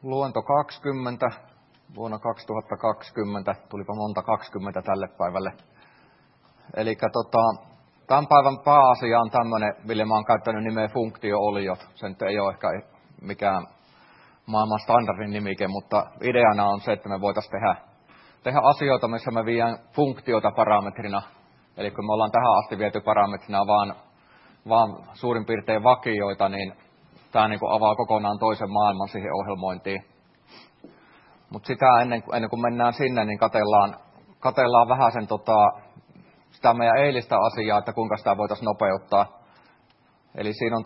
luento 20 vuonna 2020. Tulipa monta 20 tälle päivälle. Eli tämän päivän pääasia on tämmöinen, millä mä oon käyttänyt nimeä funktio-oliot. Se nyt ei ole ehkä mikään maailman standardin nimike, mutta ideana on se, että me voitaisiin tehdä asioita, missä me viedään funktiota parametrina. Eli kun me ollaan tähän asti viety parametrina vaan suurin piirtein vakioita, niin tämä niin kuin avaa kokonaan toisen maailman siihen ohjelmointiin. Mutta sitä ennen kuin mennään sinne, niin katellaan vähän sen, sitä meidän eilistä asiaa, että kuinka sitä voitaisiin nopeuttaa. Eli siinä on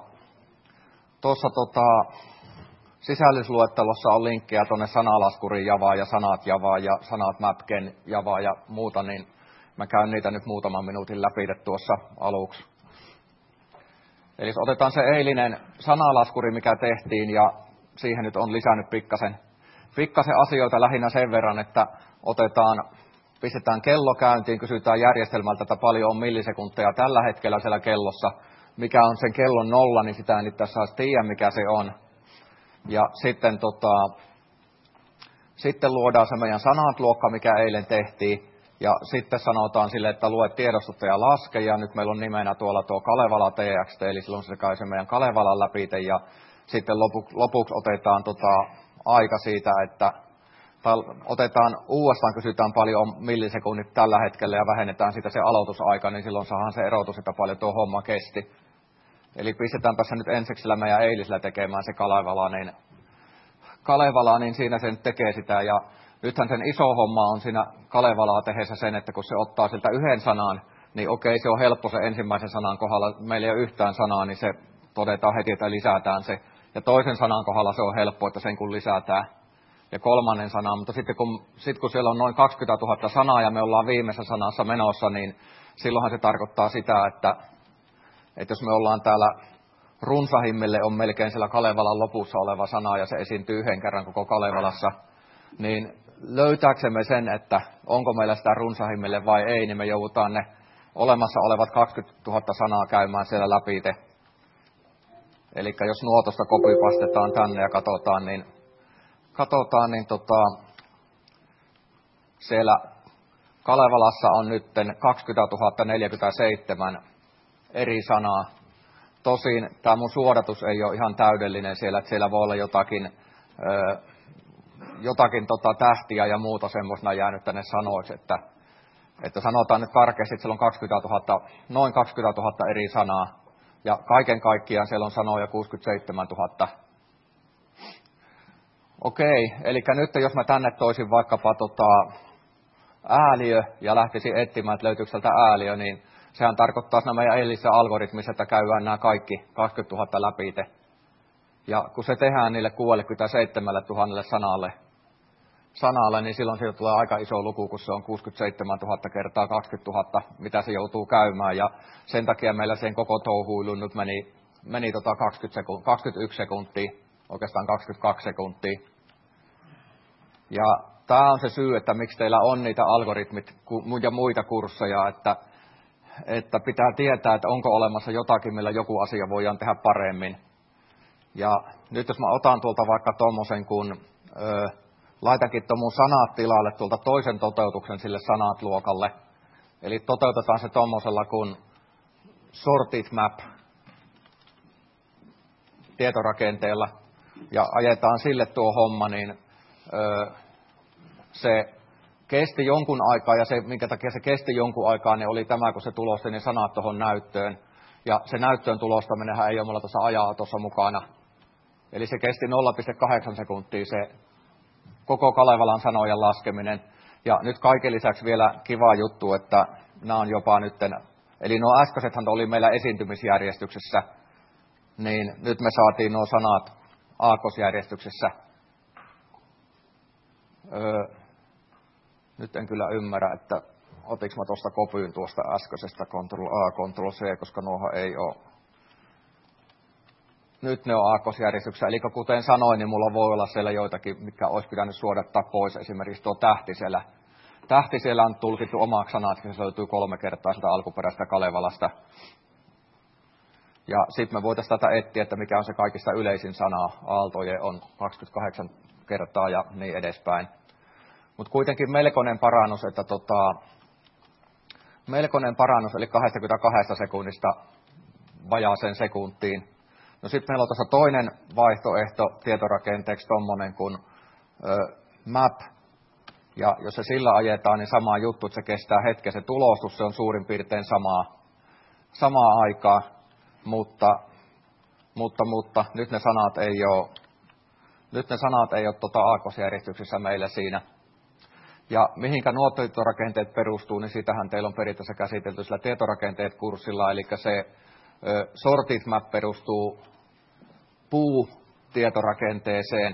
tuossa sisällysluettelossa on linkkejä tuonne sanalaskuriin Javaan ja sanat Javaan ja sanat Mapken Javaan ja muuta, niin mä käyn niitä nyt muutaman minuutin läpi tuossa aluksi. Eli otetaan se eilinen sanalaskuri, mikä tehtiin, ja siihen nyt on lisännyt pikkasen asioita lähinnä sen verran, että pistetään kello käyntiin, kysytään järjestelmältä, että paljon on millisekunteja tällä hetkellä siellä kellossa, mikä on sen kellon nolla, niin sitä en nyt tässä tiedä, mikä se on. Ja sitten luodaan se meidän sanat-luokka, mikä eilen tehtiin, ja sitten sanotaan sille, että lue tiedostusta ja laske, ja nyt meillä on nimenä tuolla tuo Kalevala TXT, eli silloin se käy se meidän Kalevalan läpi, ja sitten lopuksi otetaan aika siitä, että uudestaan kysytään paljon millisekunnit tällä hetkellä ja vähennetään siitä se aloitusaika, niin silloin saadaan se erotus, että paljon tuo homma kesti. Eli pistetään tässä nyt ensiksi sillä meidän eilisellä tekemään se Kalevala, niin siinä se nyt tekee sitä. Ja nythän sen iso homma on siinä Kalevalaa tehdessä sen, että kun se ottaa siltä yhden sanan, niin okei, se on helppo se ensimmäisen sanan kohdalla. Meillä ei ole yhtään sanaa, niin se todetaan heti, että lisätään se. Ja toisen sanan kohdalla se on helppo, että sen kun lisätään. Ja kolmannen sanan, mutta sitten kun siellä on noin 20 000 sanaa ja me ollaan viimeisessä sanassa menossa, niin silloinhan se tarkoittaa sitä, että jos me ollaan täällä runsahimmille on melkein siellä Kalevalan lopussa oleva sana ja se esiintyy yhden kerran koko Kalevalassa, niin löytääksemme sen, että onko meillä sitä runsahimmille vai ei, niin me joudutaan ne olemassa olevat 20 000 sanaa käymään siellä läpi. Eli jos nuotosta kopipastetaan tänne ja katsotaan, niin siellä Kalevalassa on nyt 20 047 eri sanaa. Tosin tämä mun suodatus ei ole ihan täydellinen siellä, että siellä voi olla jotakin tähtiä ja muuta semmoisena jäänyt tänne sanoiksi, että sanotaan nyt karkeasti, että siellä on noin 20 000 eri sanaa, ja kaiken kaikkiaan siellä on sanoja 67 000. Okei, eli nyt jos mä tänne toisin vaikkapa ääliö ja lähtisin etsimään, että löytyykö sieltä ääliö, niin sehän tarkoittaa siinä meidän eilisessä algoritmissa, että käydään nämä kaikki 20 000 läpi. Ja kun se tehdään niille 67 000 sanalle, niin silloin siitä tulee aika iso luku, kun se on 67 000 kertaa 20 000, mitä se joutuu käymään. Ja sen takia meillä sen koko touhuilu nyt meni 21 sekuntia, oikeastaan 22 sekuntia. Ja tämä on se syy, että miksi teillä on niitä algoritmit ja muita kursseja, että pitää tietää, että onko olemassa jotakin, millä joku asia voidaan tehdä paremmin. Ja nyt jos mä otan tuolta vaikka tommosen, kun laitankin tuon mun sanat tilalle tuolta toisen toteutuksen sille sanat-luokalle. Eli toteutetaan se tommosella kuin sorted map tietorakenteella ja ajetaan sille tuo homma, niin se kesti jonkun aikaa, ja se, minkä takia se kesti jonkun aikaa, niin oli tämä, kun se tulosti ne sanat tuohon näyttöön. Ja se näyttöön tulostaminenhan ei ole mulla tuossa aja-autossa mukana. Eli se kesti 0,8 sekuntia se koko Kalevalan sanojen laskeminen. Ja nyt kaiken lisäksi vielä kiva juttu, että nämä on jopa nytten, eli nuo äskeisethän oli meillä esiintymisjärjestyksessä, niin nyt me saatiin nuo sanat aakkosjärjestyksessä. Nyt en kyllä ymmärrä, että otinko mä tuosta kopyyn tuosta äskeisestä Ctrl-A, Ctrl-C, koska nuohan ei ole. Nyt ne on aakkosjärjestyksessä, eli kuten sanoin, niin mulla voi olla siellä joitakin, mitkä olisi pitänyt suodattaa pois, esimerkiksi tuo tähti siellä. Tähti siellä on tulkittu omaksi sanaksi, se löytyy 3 kertaa sitä alkuperäistä Kalevalasta. Ja sitten me voitaisiin tätä etsiä, että mikä on se kaikista yleisin sana. Aaltoje on 28 kertaa ja niin edespäin. Mutta kuitenkin melkoinen parannus, melkoinen parannus, eli 22 sekunnista vajaaseen sekuntiin. No sitten meillä on tuossa toinen vaihtoehto tietorakenteeksi tommonen kuin map. Ja jos se sillä ajetaan, niin sama juttu, että se kestää hetken se tulostus, se on suurin piirtein samaa aikaa, mutta nyt ne sanat ei ole aakkosjärjestyksessä meillä siinä. Ja mihinkä nuo tietorakenteet perustuu, niin sitähän teillä on periaatteessa käsitelty sillä tietorakenteet-kurssilla, eli se sorted map perustuu puutietorakenteeseen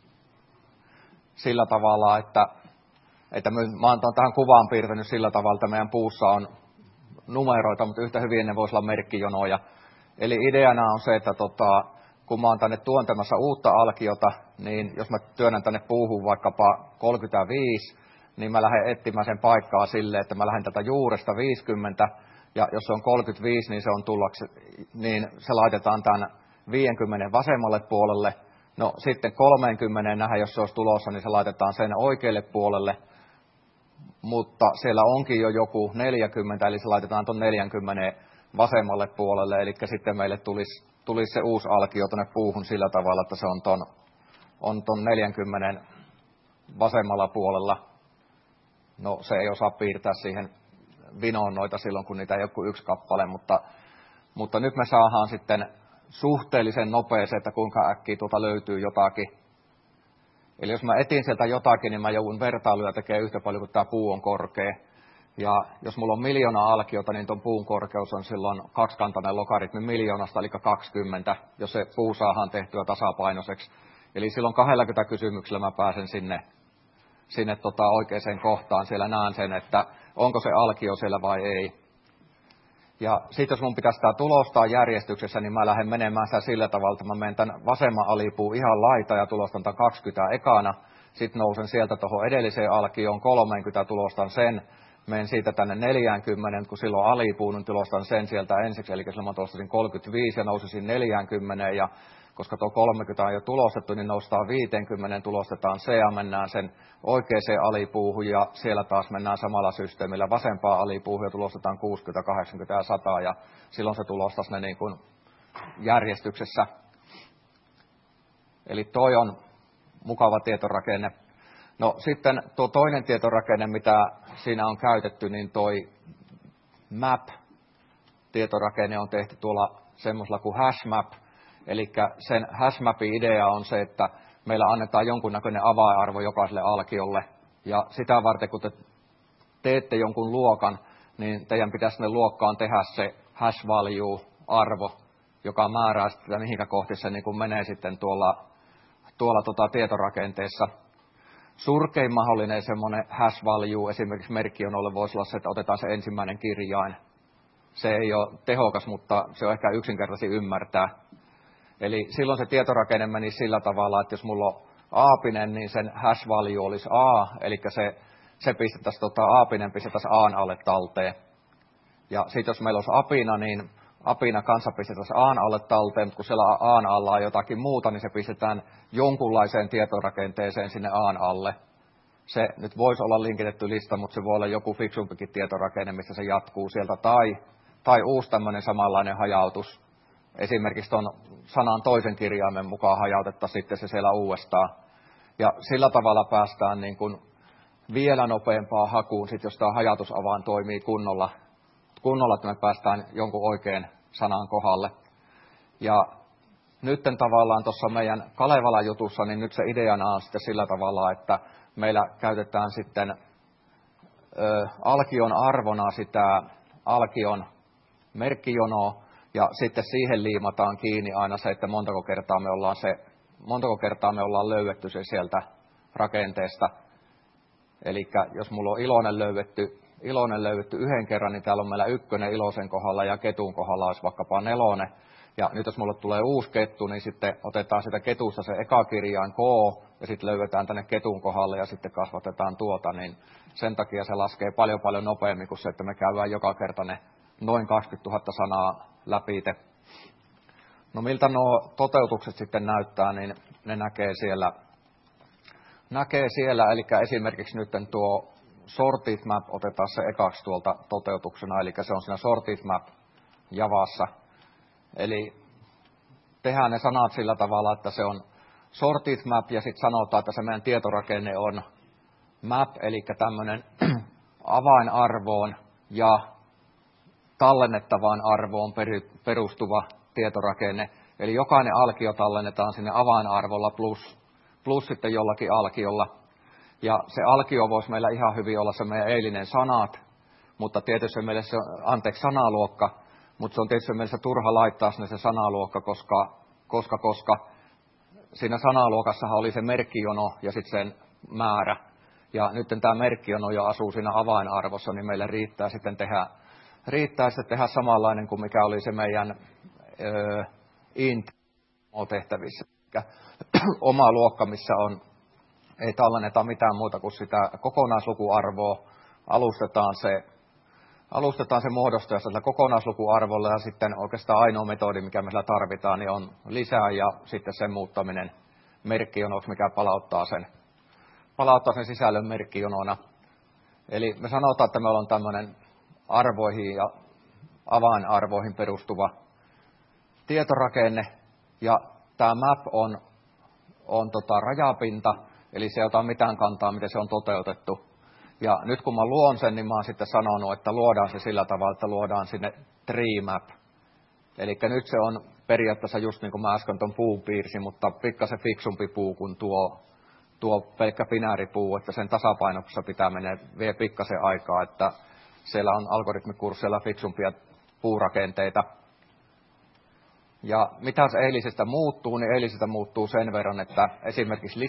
sillä tavalla, että mä oon tähän kuvaan piirtänyt sillä tavalla, että meidän puussa on numeroita, mutta yhtä hyvin ne voisi olla merkkijonoja. Eli ideana on se, että kun mä oon tänne tuontamassa uutta alkiota, niin jos mä työnnän tänne puuhun vaikkapa 35, niin mä lähden etsimään sen paikkaa silleen, että mä lähden tätä juuresta 50, ja jos se on 35, niin se laitetaan tämän 50 vasemmalle puolelle. No sitten 30 nähdään, jos se olisi tulossa, niin se laitetaan sen oikealle puolelle. Mutta siellä onkin jo joku 40, eli se laitetaan tuon 40 vasemmalle puolelle, eli sitten meille tulisi se uusi alkio tuonne puuhun sillä tavalla, että se on ton 40 vasemmalla puolella. No se ei osaa piirtää siihen vinoon noita silloin, kun niitä ei ole kuin yksi kappale, mutta nyt me saadaan sitten suhteellisen nopeeseen, että kuinka äkkiä tuota löytyy jotakin. Eli jos mä etin sieltä jotakin, niin mä joudun vertailuja tekemään yhtä paljon kuin tämä puu on korkea. Ja jos mulla on 1 000 000 alkiota, niin tuon puun korkeus on silloin kaksikantainen logaritmi 1 000 000, eli 20, jos se puu saadaan tehtyä tasapainoiseksi. Eli silloin 20 kysymyksellä mä pääsen sinne oikeaan kohtaan. Siellä näen sen, että onko se alkio siellä vai ei. Ja sitten jos mun pitäisi tämä tulostaa järjestyksessä, niin mä lähden menemään sitä sillä tavalla, että mä menen tämän vasemman alipuun ihan laita ja tulostan tämän 20 ekana. Sitten nousen sieltä tuohon edelliseen alkioon 30, tulostan sen. Menen siitä tänne 40, kun silloin alipuu, niin tulostan sen sieltä ensiksi. Eli silloin mä tulostasin 35 ja nousisin 40. Ja koska tuo 30 on jo tulostettu, niin noustaan 50, tulostetaan se ja mennään sen oikeaan alipuuhun. Ja siellä taas mennään samalla systeemillä vasempaan alipuuhun ja tulostetaan 60, 80 ja 100. Ja silloin se tulostaisi ne niin kuin järjestyksessä. Eli toi on mukava tietorakenne. No sitten tuo toinen tietorakenne, mitä siinä on käytetty, niin toi map-tietorakenne on tehty tuolla semmoisella kuin hashmap. Eli sen hashmapin idea on se, että meillä annetaan jonkunnäköinen avainarvo jokaiselle alkiolle. Ja sitä varten, kun te teette jonkun luokan, niin teidän pitäisi sinne luokkaan tehdä se hash value-arvo, joka määrää sitä, mihinkä kohti se niin kuin menee sitten tuolla tietorakenteessa. Surkein mahdollinen semmoinen hash value, esimerkiksi merkkijonolle voisi olla se, että otetaan se ensimmäinen kirjain. Se ei ole tehokas, mutta se on ehkä yksinkertaisin ymmärtää. Eli silloin se tietorakenne meni sillä tavalla, että jos mulla on aapinen, niin sen hash value olisi a, eli se pistettäisiin, aapinen pistettäisiin aan alle talteen. Ja sitten jos meillä olisi apina, niin apina kanssa pistettäisiin aan alle talteen, mutta kun siellä aan alla on jotakin muuta, niin se pistetään jonkunlaiseen tietorakenteeseen sinne aan alle. Se nyt voisi olla linkitetty lista, mutta se voi olla joku fiksumpikin tietorakenne, missä se jatkuu sieltä, tai uusi tämmöinen samanlainen hajautus. Esimerkiksi tuon sanan toisen kirjaimen mukaan hajautettaisiin sitten se siellä uudestaan. Ja sillä tavalla päästään niin kuin vielä nopeampaan hakuun, sit jos tämä hajautusavain toimii kunnolla, että me päästään jonkun oikean sanan kohdalle. Ja nyt tavallaan tuossa meidän Kalevalan jutussa, niin nyt se ideana on sitten sillä tavalla, että meillä käytetään sitten alkion arvona sitä alkion merkkijonoa, ja sitten siihen liimataan kiinni aina se, että montako kertaa me ollaan löydetty se sieltä rakenteesta. Eli jos mulla on iloinen löydetty yhden kerran, niin täällä on meillä 1 iloisen kohdalla ja ketun kohdalla olisi vaikkapa 4. Ja nyt jos mulle tulee uusi kettu, niin sitten otetaan sitä ketusta se eka kirjain K ja sitten löydetään tänne ketun kohdalle ja sitten kasvatetaan tuota, niin sen takia se laskee paljon nopeammin kuin se, että me käydään joka kerta ne noin 20 000 sanaa läpi. No miltä nuo toteutukset sitten näyttää, niin ne näkee siellä, eli esimerkiksi nyt tuo Sorted Map, otetaan se ekaksi tuolta toteutuksena, eli se on siinä Sorted Map Javassa. Eli tehdään ne sanat sillä tavalla, että se on Sorted Map ja sitten sanotaan, että se meidän tietorakenne on map, eli tämmöinen avainarvoon ja tallennettavaan arvoon perustuva tietorakenne. Eli jokainen alkio tallennetaan sinne avainarvolla plus sitten jollakin alkiolla. Ja se alkio voisi meillä ihan hyvin olla se meidän eilinen sanat, mutta tietysti meille se on, sanaluokka, mutta se on tietysti meille turha laittaa sinne se sanaluokka, koska siinä sanaluokassahan oli se merkkijono ja sitten sen määrä. Ja nyt tämä merkkijono jo asuu siinä avainarvossa, niin meille riittää sitten tehdä samanlainen kuin mikä oli se meidän int-tehtävissä. Oma luokka, missä ei tallenneta mitään muuta kuin sitä kokonaislukuarvoa, alustetaan se muodostaja sillä kokonaislukuarvolla ja sitten oikeastaan ainoa metodi, mikä me sillä tarvitaan, niin on lisää ja sitten sen muuttaminen merkkijonoksi, mikä palauttaa sen sisällön merkkijonona. Eli me sanotaan, että me ollaan tämmöinen arvoihin ja avainarvoihin perustuva tietorakenne ja tämä map on rajapinta, eli se ei ota mitään kantaa, miten se on toteutettu. Ja nyt kun mä luon sen, niin mä oon sitten sanonut, että luodaan se sillä tavalla, että luodaan sinne tree map. Eli nyt se on periaatteessa just niin kuin mä äsken tuon puun piirsin, mutta pikkasen fiksumpi puu kuin tuo pelkkä binääripuu, että sen tasapainoksessa pitää vie pikkasen aikaa, että siellä on algoritmikursseilla fiksumpia puurakenteita. Ja mitä se eilisestä muuttuu, niin eilisestä muuttuu sen verran, että esimerkiksi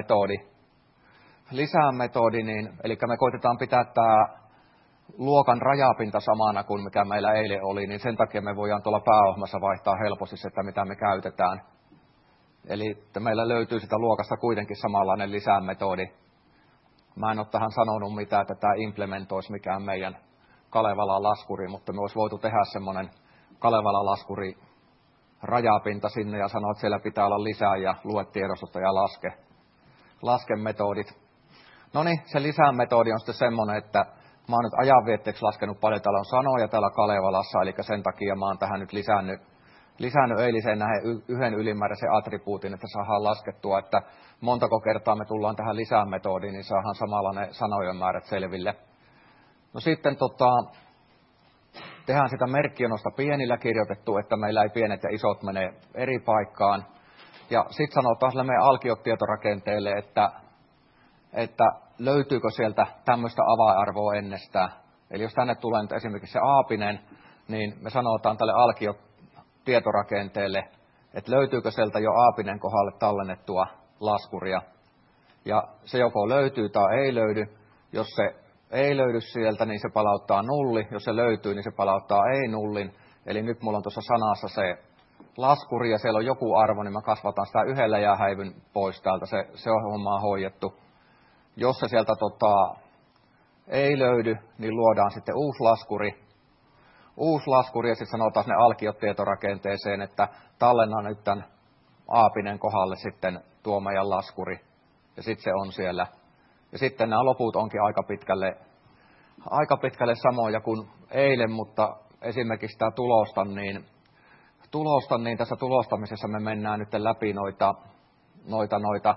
lisäämetodi, niin, eli me koitetaan pitää tämä luokan rajapinta samana kuin mikä meillä eilen oli, niin sen takia me voidaan tuolla pääohjelmassa vaihtaa helposti se, että mitä me käytetään. Eli että meillä löytyy sitä luokasta kuitenkin samanlainen lisäämetodi. Mä en ole tähän sanonut mitään, että tämä implementoisi mikään meidän Kalevala-laskuri, mutta me olisi voitu tehdä semmoinen Kalevala-laskuri rajapinta sinne ja sanoa, että siellä pitää olla lisää ja lue tiedostosta ja laske metodit. No niin, se lisämetodi on sitten semmoinen, että mä oon nyt ajanvietteeksi laskenut paljon, täällä on sanoja täällä Kalevalassa, eli sen takia mä oon tähän nyt lisännyt eiliseen näihin yhden ylimääräisen attribuutin, että saadaan laskettua, että montako kertaa me tullaan tähän lisämetodiin, niin saadaan samalla ne sanojen määrät selville. No sitten tehdään sitä merkkijonosta pienillä kirjoitettu, että meillä ei pienet ja isot mene eri paikkaan. Ja sitten sanotaan sille meidän alkiotietorakenteelle, että löytyykö sieltä tämmöistä avainarvoa ennestään. Eli jos tänne tulee nyt esimerkiksi se aapinen, niin me sanotaan tälle alkiotietorakenteelle, että löytyykö sieltä jo aapinen kohdalle tallennettua laskuria. Ja se joko löytyy tai ei löydy. Jos se ei löydy sieltä, niin se palauttaa nulli. Jos se löytyy, niin se palauttaa ei nullin. Eli nyt mulla on tuossa sanassa se laskuri ja siellä on joku arvo, niin mä kasvataan sitä yhdellä ja häivyn pois täältä. Se on hommaa hoidettu. Jos se sieltä ei löydy, niin luodaan sitten uusi laskuri ja sitten sanotaan ne alkiot tietorakenteeseen, että tallennan nyt tämän aapinen kohdalle sitten tuo meidän laskuri. Ja sitten se on siellä. Ja sitten nämä loput onkin aika pitkälle samoja kuin eilen, mutta esimerkiksi tämä tulostan, niin tässä tulostamisessa me mennään nyt läpi noita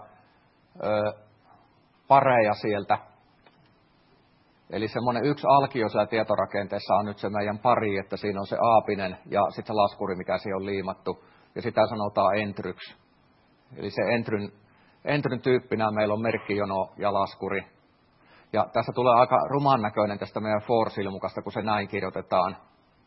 pareja sieltä. Eli semmoinen yksi alkio siellä tietorakenteessa on nyt se meidän pari, että siinä on se aapinen ja sitten se laskuri, mikä siihen on liimattu. Ja sitä sanotaan entryksi. Eli se entryn tyyppinä meillä on merkkijono ja laskuri. Ja tässä tulee aika ruman näköinen tästä meidän for-silmukasta, kun se näin kirjoitetaan.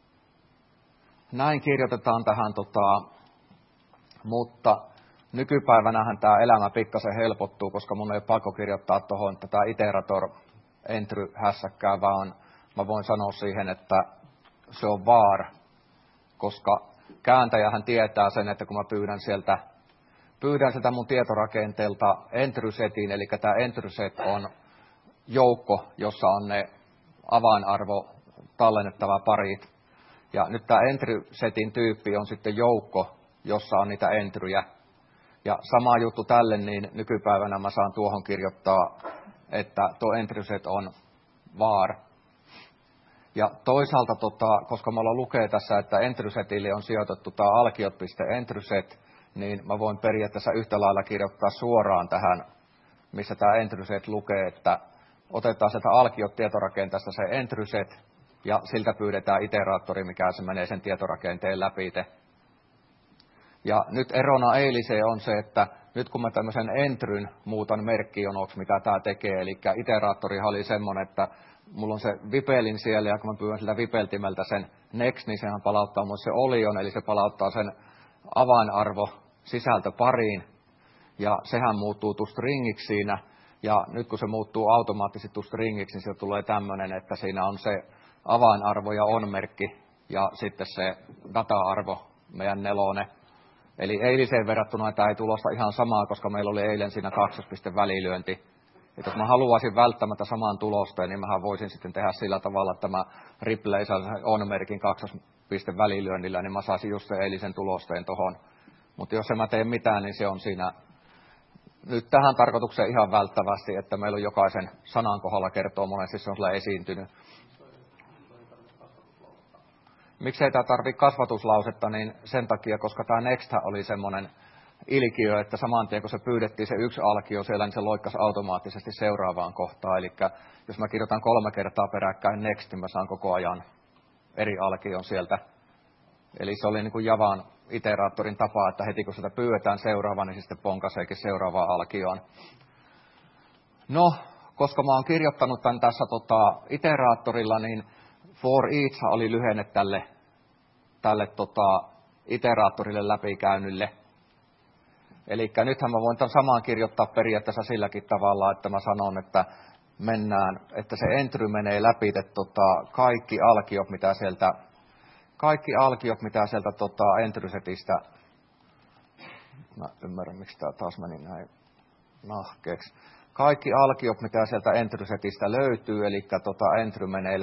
Näin kirjoitetaan tähän, mutta nykypäivänähän tämä elämä pikkasen helpottuu, koska mun ei ole pakko kirjoittaa tuohon tätä iterator entry-hässäkkää, vaan mä voin sanoa siihen, että se on var, koska kääntäjähän tietää sen, että kun mä pyydän sieltä mun tietorakenteelta entry-setin, eli tämä entry-set on joukko, jossa on ne avainarvo tallennettava parit. Ja nyt tämä entry-setin tyyppi on sitten joukko, jossa on niitä entryjä. Ja sama juttu tälle, niin nykypäivänä mä saan tuohon kirjoittaa, että tuo entry-set on var. Ja toisaalta, koska mulla lukee tässä, että entry-setille on sijoitettu tämä alkiot.entry-set, niin mä voin periaatteessa yhtä lailla kirjoittaa suoraan tähän, missä tämä entry-set lukee, että otetaan sieltä alkiot-tietorakenteesta se entry-set, ja siltä pyydetään iteraattori, mikä se menee sen tietorakenteen läpi. Ja nyt erona eiliseen on se, että nyt kun mä tämmöisen entryn muutan merkkijonoksi, mitä tämä tekee, eli iteraattorihan oli semmoinen, että mulla on se vipelin siellä, ja kun mä pyydän sillä vipeltimeltä sen next, niin sehän palauttaa mulle se olion, eli se palauttaa sen avainarvo sisältö pariin, ja sehän muuttuu stringiksi siinä, ja nyt kun se muuttuu automaattisesti stringiksi, niin sieltä tulee tämmöinen, että siinä on se avainarvo ja on-merkki, ja sitten se data-arvo, meidän nelonen. Eli eiliseen verrattuna tämä ei tulosta ihan samaa, koska meillä oli eilen siinä kaksospiste-välilyönti. Että jos mä haluaisin välttämättä saman tulosteen, niin mähän voisin sitten tehdä sillä tavalla, että mä replacean on-merkin kaksospiste-välilyönnillä, niin mä saisin just sen eilisen tulosteen tohon. Mutta jos en mä tee mitään, niin se on siinä nyt tähän tarkoitukseen ihan välttävästi, että meillä on jokaisen sanan kohdalla kertoo monesti se on sillä esiintynyt. Miksei tämä tarvitse kasvatuslausetta, niin sen takia, koska tämä next oli semmoinen ilkiö, että saman tien kun se pyydettiin se yksi alkio siellä, niin se loikkasi automaattisesti seuraavaan kohtaan. Eli jos mä kirjoitan 3 kertaa peräkkäin next, niin mä saan koko ajan eri alkion sieltä. Eli se oli niin kuin Javan iteraattorin tapa, että heti kun sitä pyydetään seuraavaan, niin se sitten ponkaseekin seuraavaan alkioon. No, koska mä oon kirjoittanut tämän tässä iteraattorilla, niin for each oli lyhenne tälle iteraattorille läpikäynnille. Eli nythän mä voin tämän samaan kirjoittaa periaatteessa silläkin tavalla, että mä sanon, että mennään, että se entry menee läpi kaikki alkiot, mitä sieltä entry-setistä, mä ymmärrän, miksi tämä taas meni näin nahkeeksi. Kaikki alkiot, mitä sieltä entry-setistä löytyy, eli entry menee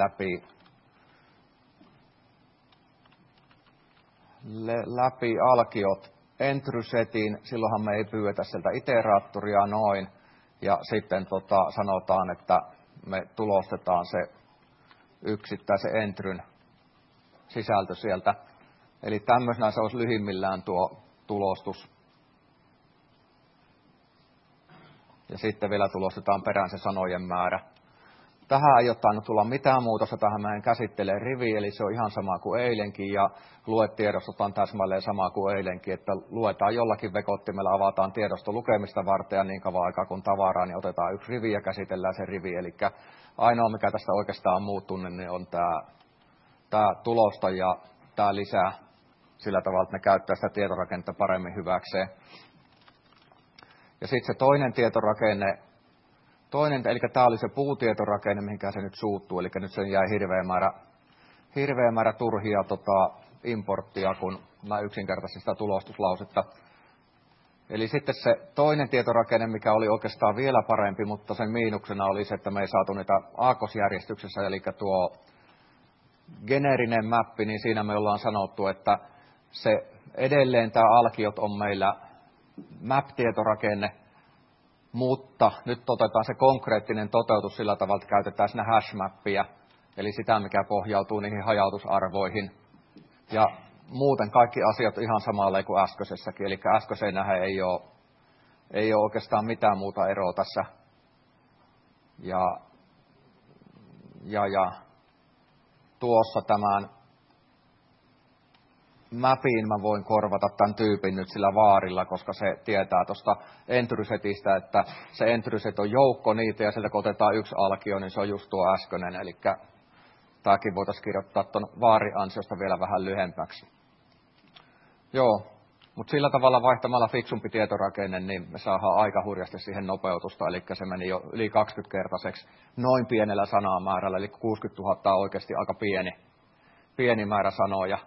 läpi alkiot entry-setin, silloinhan me ei pyydetä sieltä iteraattoria noin, ja sitten sanotaan, että me tulostetaan se yksittäisen entryn sisältö sieltä. Eli tämmöisenä se olisi lyhimmillään tuo tulostus. Ja sitten vielä tulostetaan perään se sanojen määrä. Tähän ei ole tainnut tulla mitään muutosta, tähän mä en käsittele rivi, eli se on ihan sama kuin eilenkin, ja luetiedostot on täsmälleen sama kuin eilenkin, että luetaan jollakin vekottimella, avataan tiedosto lukemista varten, ja niin kauan aikaa kun tavaraa, niin otetaan yksi rivi ja käsitellään se rivi. Eli ainoa, mikä tästä oikeastaan on muuttunut, niin on tämä tulosta ja tämä lisää sillä tavalla, että ne käyttää sitä tietorakennetta paremmin hyväkseen. Ja sitten se toinen tietorakenne, eli tämä oli se puutietorakenne, mihinkä se nyt suuttuu, eli nyt sen jäi hirveä määrä turhia importtia, kun mä yksinkertaisesti sitä tulostuslausetta. Eli sitten se toinen tietorakenne, mikä oli oikeastaan vielä parempi, mutta sen miinuksena oli se, että me ei saatu niitä aakkosjärjestyksessä, eli tuo geneerinen mappi, niin siinä me ollaan sanottu, että se edelleen tämä alkiot on meillä map-tietorakenne, mutta nyt otetaan se konkreettinen toteutus sillä tavalla, että käytetään siinä hash-mappia, eli sitä, mikä pohjautuu niihin hajautusarvoihin. Ja muuten kaikki asiat ihan samalla kuin äskeisessäkin, eli äskeiseen nähdä ei ole oikeastaan mitään muuta eroa tässä. Ja tuossa tämän mapin mä voin korvata tämän tyypin nyt sillä vaarilla, koska se tietää tuosta entry-setistä, että se entry-set on joukko niitä, ja sieltä kun otetaan yksi alkio, niin se on just tuo äskeinen, eli tämäkin voitaisiin kirjoittaa tuon vaari-ansiosta vielä vähän lyhempäksi. Joo, mutta sillä tavalla vaihtamalla fiksumpi tietorakenne, niin me saadaan aika hurjasti siihen nopeutusta, eli se meni jo yli 20-kertaiseksi noin pienellä sanamäärällä, eli 60 000 on oikeasti aika pieni määrä sanoja.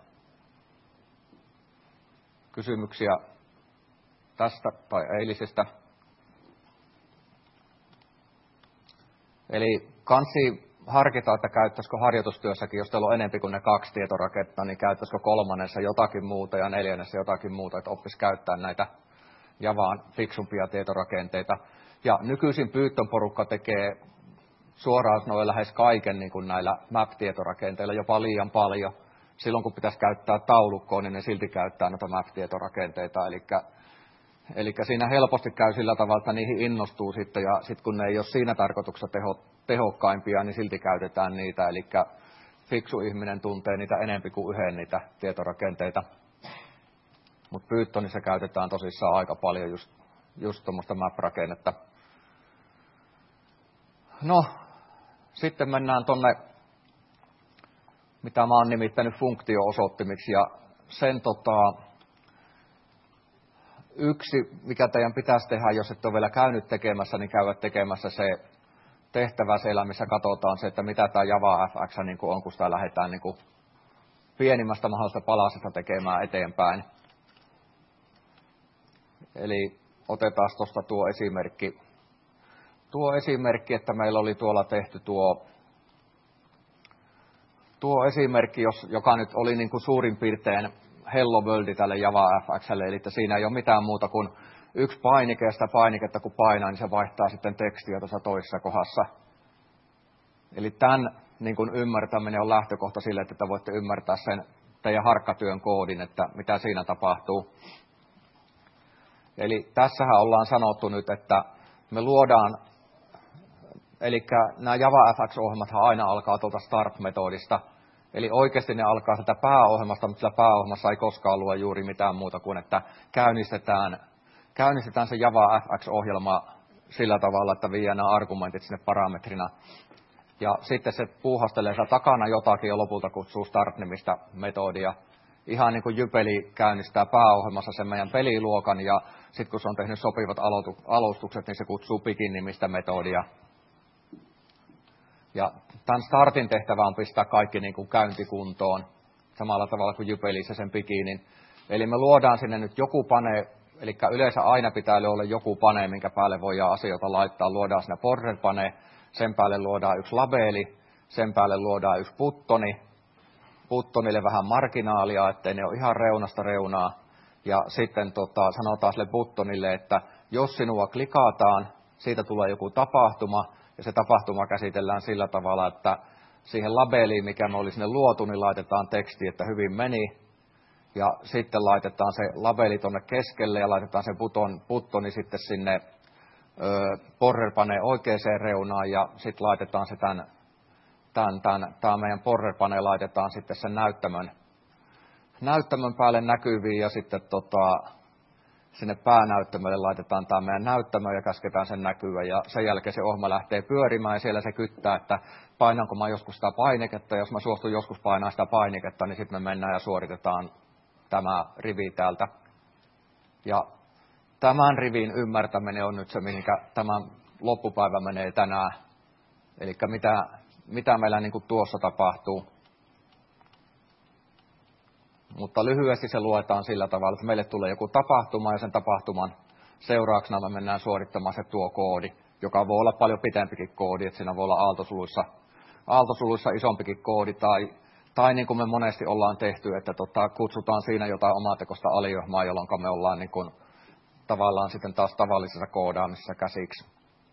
Kysymyksiä tästä tai eilisestä. Eli kansi harkita, että käyttäisikö harjoitustyössäkin, jos teillä on enemmän kuin ne 2 tietorakennetta, niin käyttäisikö 3. jotakin muuta ja 4. jotakin muuta, että oppisi käyttää näitä Javaan fiksumpia tietorakenteita. Ja nykyisin Python porukka tekee suoraan sanoen lähes kaiken niin kuin näillä map-tietorakenteilla, jopa liian paljon. Silloin kun pitäisi käyttää taulukkoa, niin ne silti käyttää noita map-tietorakenteita. Eli siinä helposti käy sillä tavalla, että niihin innostuu sitten, ja sitten kun ne ei ole siinä tarkoituksessa tehokkaimpia, niin silti käytetään niitä. Eli fiksu ihminen tuntee niitä enemmän kuin yhden niitä tietorakenteita. Mutta Pythonissa käytetään tosissaan aika paljon just tuommoista map-rakennetta. No, sitten mennään tonne, mitä mä oon nimittänyt funktio-osoittimiksi, ja sen yksi, mikä teidän pitäisi tehdä, jos et ole vielä käynyt tekemässä, niin käydä tekemässä se tehtävä siellä, missä katsotaan se, että mitä tämä JavaFX niin on, kun sitä lähdetään niin pienimmästä mahdollisesta palasesta tekemään eteenpäin. Eli otetaan tuosta tuo esimerkki. Tuo esimerkki, että meillä oli tuolla tehty tuo esimerkki, joka nyt oli niin kuin suurin piirtein Hello World tälle JavaFXlle, eli siinä ei ole mitään muuta kuin yksi painike, ja sitä painiketta kun painaa, niin se vaihtaa sitten tekstiä tuossa toisessa kohdassa. Eli tämän niin kuin ymmärtäminen on lähtökohta sille, että te voitte ymmärtää sen teidän harkkatyön koodin, että mitä siinä tapahtuu. Eli tässähän ollaan sanottu nyt, että me luodaan, eli nämä JavaFX-ohjelmathan aina alkaa tuolta start-metodista. Eli oikeasti ne alkaa sieltä pääohjelmasta, mutta sillä pääohjelmassa ei koskaan lue juuri mitään muuta kuin, että käynnistetään se JavaFX-ohjelma sillä tavalla, että viedään nämä argumentit sinne parametrina. Ja sitten se puuhastelee siellä takana jotakin ja lopulta kutsuu start-nimistä metodia. Ihan niin kuin Jypeli käynnistää pääohjelmassa sen meidän peliluokan, ja sitten kun se on tehnyt sopivat alustukset, niin se kutsuu pikin nimistä metodia. Ja tämän startin tehtävä on pistää kaikki niin kuin käyntikuntoon, samalla tavalla kuin Jypelissä sen pikinin. Eli me luodaan sinne nyt joku pane, eli yleensä aina pitää olla joku pane, minkä päälle voidaan asioita laittaa. Luodaan sinne border-pane, sen päälle luodaan yksi labeli, sen päälle luodaan yksi buttoni, buttonille vähän marginaalia, ettei ne ole ihan reunasta reunaa. Ja sitten sanotaan sille buttonille, että jos sinua klikataan, siitä tulee joku tapahtuma, ja se tapahtuma käsitellään sillä tavalla, että siihen labeliin, mikä me oli sinne luotu, niin laitetaan teksti, että hyvin meni. Ja sitten laitetaan se labeli tuonne keskelle ja laitetaan se buttoni sitten sinne border-paneen oikeaan reunaan, ja sitten laitetaan se tämä meidän border-pane laitetaan sitten sen näyttämön päälle näkyviin, ja sitten sinne päänäyttämölle laitetaan tämä meidän näyttämö ja käsketään sen näkyä, ja sen jälkeen se ohjelma lähtee pyörimään, ja siellä se kyttää, että painanko mä joskus sitä painiketta, ja jos mä suostun joskus painaa sitä painiketta, niin sitten me mennään ja suoritetaan tämä rivi täältä. Ja tämän rivin ymmärtäminen on nyt se, mihinkä tämä loppupäivä menee tänään, eli mitä meillä niin kuin tuossa tapahtuu. Mutta lyhyesti se luetaan sillä tavalla, että meille tulee joku tapahtuma, ja sen tapahtuman seurauksena me mennään suorittamaan se tuo koodi, joka voi olla paljon pitempikin koodi, että siinä voi olla aaltosuluissa isompikin koodi, tai niin kuin me monesti ollaan tehty, että kutsutaan siinä jotain omatekoista aliohjelmaa, jolloin me ollaan niin kuin tavallaan sitten taas tavallisessa koodaamisessa käsiksi.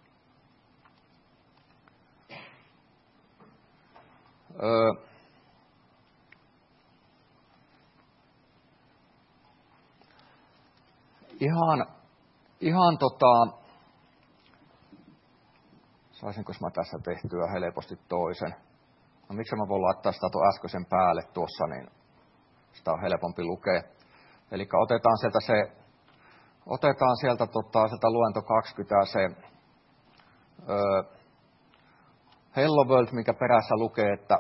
Ihan saisinko mä tässä tehtyä helposti toisen? No miksi mä voin laittaa sitä tuon äskeisen päälle tuossa, niin sitä on helpompi lukea. Eli otetaan sieltä luento 20 se Hello World, mikä perässä lukee, että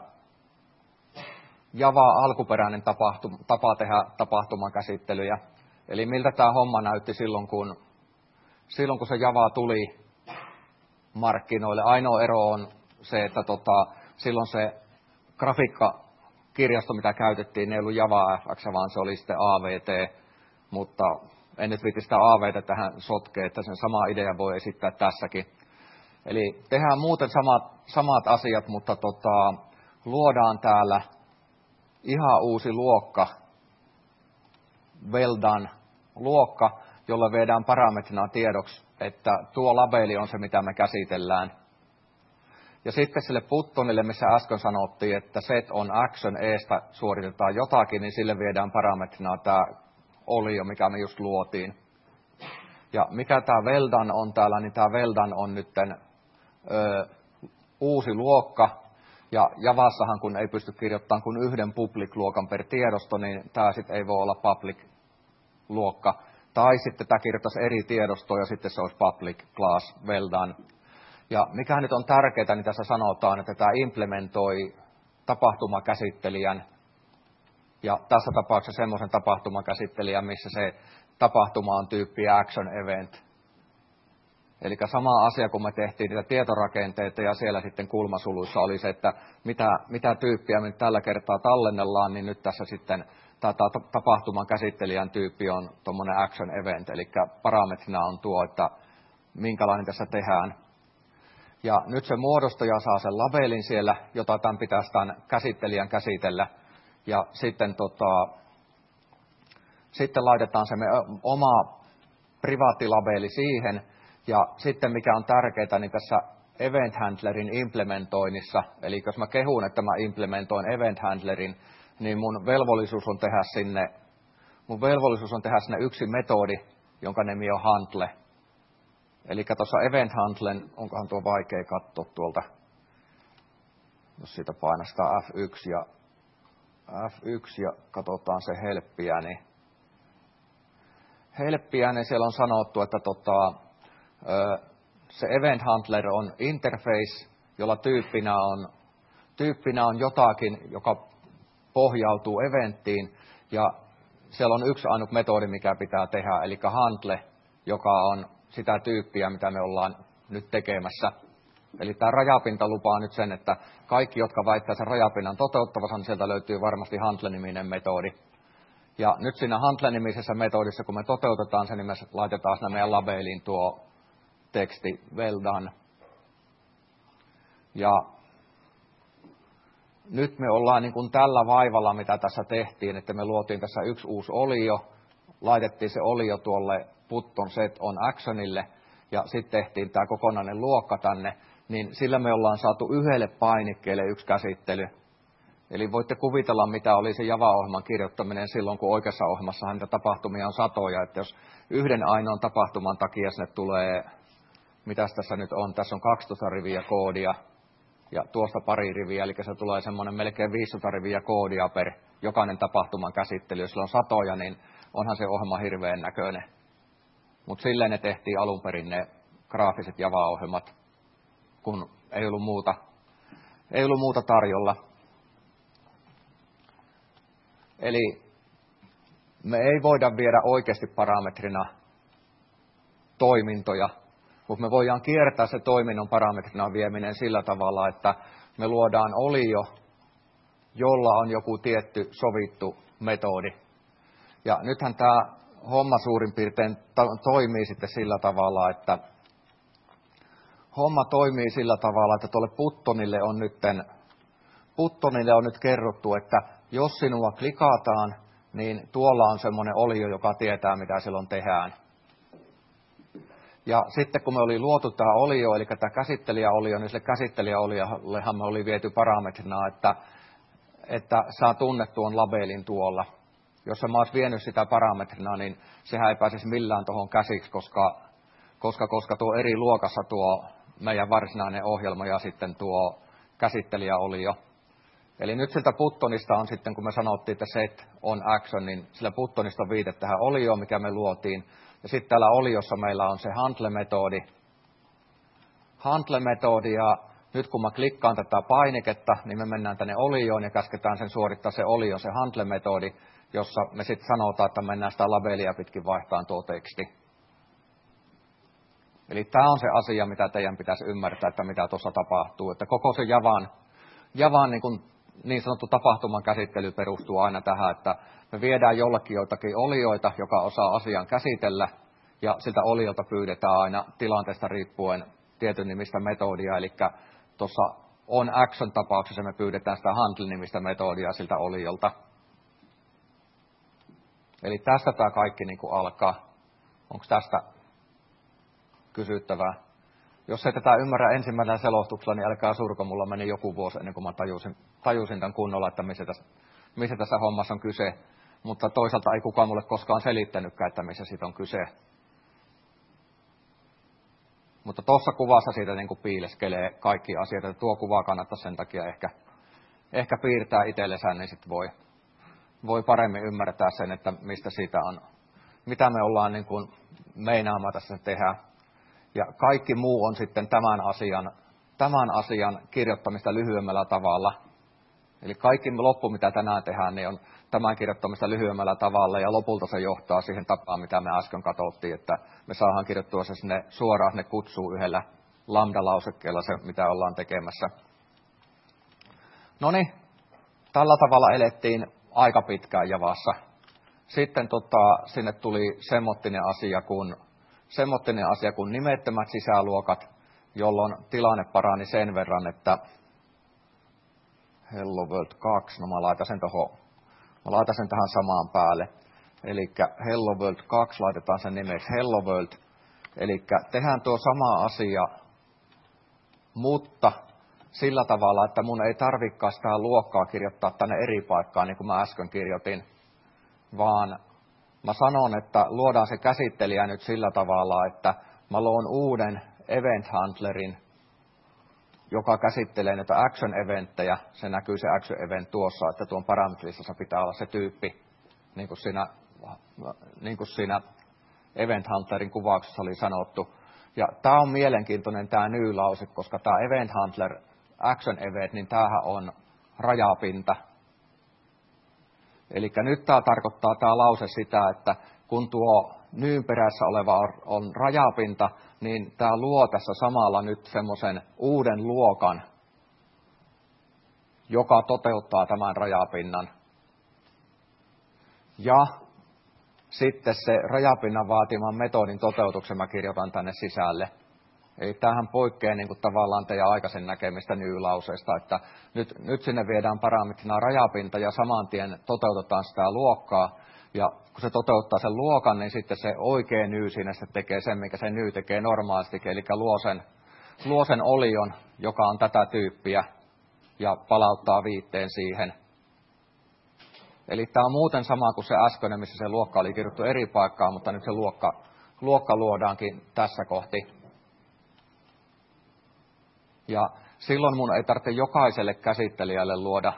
Java alkuperäinen tapa tehdä tapahtumakäsittelyjä. Eli miltä tämä homma näytti silloin, kun se Java tuli markkinoille. Ainoa ero on se, että silloin se grafiikkakirjasto, mitä käytettiin, ei ollut JavaFX, vaan se oli sitten AVT, mutta en nyt viitti sitä AVT tähän sotkea, että sen sama idea voi esittää tässäkin. Eli tehdään muuten samat asiat, mutta luodaan täällä ihan uusi luokka, well done luokka, jolla viedään parametrina tiedoksi, että tuo labeli on se, mitä me käsitellään. Ja sitten sille buttonille, missä äsken sanottiin, että set on action, eestä suoritetaan jotakin, niin sille viedään parametrina tämä olio, mikä me just luotiin. Ja mikä tämä well done on täällä, niin tämä well done on nyt uusi luokka. Ja Javassahan, kun ei pysty kirjoittamaan kuin yhden public-luokan per tiedosto, niin tämä sitten ei voi olla public-luokka. Tai sitten tämä kirjoittaisi eri tiedostoa ja sitten se olisi public class well done. Ja mikä nyt on tärkeää, niin tässä sanotaan, että tämä implementoi tapahtumakäsittelijän. Ja tässä tapauksessa semmoisen tapahtumakäsittelijän, missä se tapahtuma on tyyppi action event. Eli sama asia, kun me tehtiin niitä tietorakenteita ja siellä sitten kulmasuluissa oli se, että mitä tyyppiä me nyt tällä kertaa tallennellaan, niin nyt tässä sitten tämä tapahtuman käsittelijän tyyppi on tuommoinen action event, eli parametrina on tuo, että minkälainen tässä tehdään. Ja nyt se muodostaja saa sen labelin siellä, jota tämän pitäisi tämän käsittelijän käsitellä. Ja sitten laitetaan se oma privaattilabeli siihen. Ja sitten mikä on tärkeää, niin tässä event handlerin implementoinnissa, eli jos mä kehun, että mä implementoin event handlerin, niin mun velvollisuus on tehdä sinne yksi metodi, jonka nimi on handle. Eli tuossa event handlen, onkohan tuo vaikea katsoa tuolta, jos siitä painastaa F1 ja katsotaan se helppiä, niin siellä on sanottu, että se event handler on interface, jolla tyyppinä on jotakin, joka pohjautuu eventtiin, ja siellä on yksi ainut metodi, mikä pitää tehdä, eli handle, joka on sitä tyyppiä, mitä me ollaan nyt tekemässä. Eli tämä rajapinta lupaa nyt sen, että kaikki, jotka väittää sen rajapinnan toteuttavansa, niin sieltä löytyy varmasti handle-niminen metodi. Ja nyt siinä handle-nimisessä metodissa, kun me toteutetaan se, niin me laitetaan sinne meidän labeliin tuo teksti well done. Ja nyt me ollaan niin kuin tällä vaivalla, mitä tässä tehtiin, että me luotiin tässä yksi uusi olio, laitettiin se olio tuolle button set on actionille ja sitten tehtiin tämä kokonainen luokka tänne, niin sillä me ollaan saatu yhdelle painikkeelle yksi käsittely. Eli voitte kuvitella, mitä oli se Java-ohjelman kirjoittaminen silloin, kun oikeassa ohjelmassahan niitä tapahtumia on satoja, että jos yhden ainoan tapahtuman takia sinne tulee, mitäs tässä nyt on, tässä on 12 riviä koodia ja tuosta pari riviä, eli se tulee semmoinen melkein 500 riviä koodia per jokainen tapahtuman käsittely. Jos sillä on satoja, niin onhan se ohjelma hirveän näköinen. Mutta silleen ne tehtiin alun perin ne graafiset Java-ohjelmat, kun ei ollut muuta tarjolla. Eli me ei voida viedä oikeasti parametrina toimintoja, mutta me voidaan kiertää se toiminnon parametrina vieminen sillä tavalla, että me luodaan olio, jolla on joku tietty sovittu metodi. Ja nythän tämä homma suurin piirtein toimii sitten sillä tavalla, että tuolle buttonille on nyt kerrottu, että jos sinua klikataan, niin tuolla on semmoinen olio, joka tietää, mitä silloin tehdään. Ja sitten kun me oli luotu tämä olio, eli tämä käsittelijäolio, niin sille käsittelijäoliollehan me oli viety parametrina, että saa tunnet tuon labelin tuolla. Jos mä olisi vienyt sitä parametrina, niin sehän ei pääsisi millään tuohon käsiksi, koska tuo eri luokassa tuo meidän varsinainen ohjelma ja sitten tuo käsittelijäolio. Eli nyt siltä buttonista on sitten, kun me sanottiin, että set on action, niin sillä buttonista on viite tähän olioon, mikä me luotiin. Ja sitten täällä oliossa meillä on se handle-metodi. Handle-metodi, ja nyt kun mä klikkaan tätä painiketta, niin me mennään tänne olioon ja käsketään sen suorittaa se olio, se handle-metodi, jossa me sitten sanotaan, että mennään sitä labelia pitkin vaihtaan tuo teksti. Eli tämä on se asia, mitä teidän pitäisi ymmärtää, että mitä tuossa tapahtuu. Että koko se Javan niin sanottu tapahtuman käsittely perustuu aina tähän, että me viedään jollekin joitakin olioita, joka osaa asian käsitellä, ja siltä oliolta pyydetään aina tilanteesta riippuen tietyn nimistä metodia, eli tuossa on action-tapauksessa me pyydetään sitä handle-nimistä metodia siltä oliolta. Eli tästä tämä kaikki niin kuin alkaa. Onko tästä kysyttävää? Jos ei tätä ymmärrä ensimmäisellä selostuksella, niin älkää surko, mulla meni joku vuosi ennen kuin mä tajusin tämän kunnolla, että missä tässä hommassa on kyse. Mutta toisaalta ei kukaan mulle koskaan selittänytkään, että missä siitä on kyse. Mutta tuossa kuvassa siitä niin kuin piileskelee kaikki asiat, että tuo kuva kannattaa sen takia ehkä piirtää itsellensä, niin sitten voi paremmin ymmärtää sen, että mistä siitä on, mitä me ollaan niin kuin meinaamaan tässä tehdä. Ja kaikki muu on sitten tämän asian kirjoittamista lyhyemmällä tavalla. Eli kaikki loppu, mitä tänään tehdään, niin on tämän kirjoittamista lyhyemmällä tavalla, ja lopulta se johtaa siihen tapaan, mitä me äsken katsottiin, että me saadaan kirjoittua se suoraan ne kutsuu yhdellä lambda-lausekkeella se, mitä ollaan tekemässä. No niin, tällä tavalla elettiin aika pitkään Javassa. Sitten sinne tuli semmottinen asia kuin nimettömät sisäluokat, jolloin tilanne parani sen verran, että Hello World 2, no mä laitan sen tähän samaan päälle. Eli Hello World 2 laitetaan sen nimeksi Hello World. Eli tehdään tuo sama asia, mutta sillä tavalla, että mun ei tarvikaan sitä luokkaa kirjoittaa tänne eri paikkaan, niin kuin mä äsken kirjoitin, vaan mä sanon, että luodaan se käsittelijä nyt sillä tavalla, että mä luon uuden event handlerin, joka käsittelee näitä action-eventtejä. Se näkyy se action-event tuossa, että tuon parametrissa pitää olla se tyyppi, niin kuin siinä event handlerin kuvauksessa oli sanottu. Ja tämä on mielenkiintoinen tämä new-lause, koska tämä event handler, action-event, niin tämähän on rajapinta. Eli nyt tämä tarkoittaa tämä lause sitä, että kun tuo nyyn perässä oleva on rajapinta, niin tämä luo tässä samalla nyt semmoisen uuden luokan, joka toteuttaa tämän rajapinnan. Ja sitten se rajapinnan vaatiman metodin toteutuksen mä kirjoitan tänne sisälle. Eli tämähän poikkeaa niin kuin tavallaan teidän aikaisen näkemistä new-lauseesta, että nyt sinne viedään parametrina rajapinta ja saman tien toteutetaan sitä luokkaa. Ja kun se toteuttaa sen luokan, niin sitten se oikea new siinä sitten tekee sen, mikä se new tekee normaalisti, eli luo sen olion, joka on tätä tyyppiä, ja palauttaa viitteen siihen. Eli tämä on muuten sama kuin se äskeinen, missä se luokka oli kirjoittu eri paikkaan, mutta nyt se luokka luodaankin tässä kohti. Ja silloin mun ei tarvitse jokaiselle käsittelijälle luoda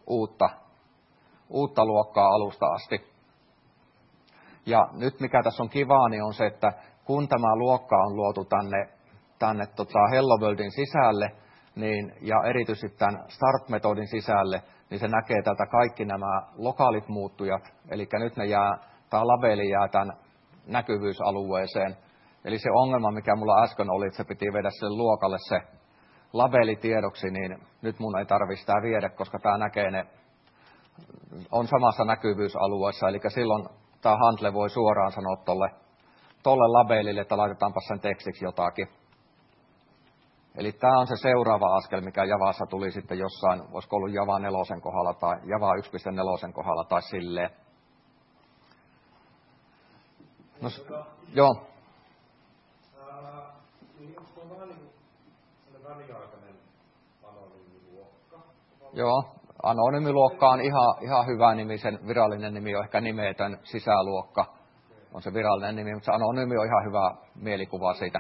uutta luokkaa alusta asti. Ja nyt mikä tässä on kivaa, niin on se, että kun tämä luokka on luotu tänne Hello Worldin sisälle, niin, ja erityisesti tämän start-metodin sisälle, niin se näkee täältä kaikki nämä lokaalit muuttujat. Eli nyt tämä labeli jää tämän näkyvyysalueeseen. Eli se ongelma, mikä mulla äsken oli, että se piti viedä sen luokalle se labeli tiedoksi, niin nyt mun ei tarvitse sitä viedä, koska tämä näkee ne, on samassa näkyvyysalueessa. Eli silloin tämä handle voi suoraan sanoa tolle labelille, että laitetaanpa sen tekstiksi jotakin. Eli tämä on se seuraava askel, mikä Javassa tuli sitten jossain, voisiko ollut Java 4 kohdalla tai Java 1.4 kohdalla tai silleen. No, joo. Niin onko tuo vähän niin kuin väliaikainen anonyymiluokka? Joo, anonyymiluokka on ihan hyvä nimi, sen virallinen nimi on ehkä nimetön sisäluokka. On se virallinen nimi, mutta se anonyymi on ihan hyvä mielikuva siitä.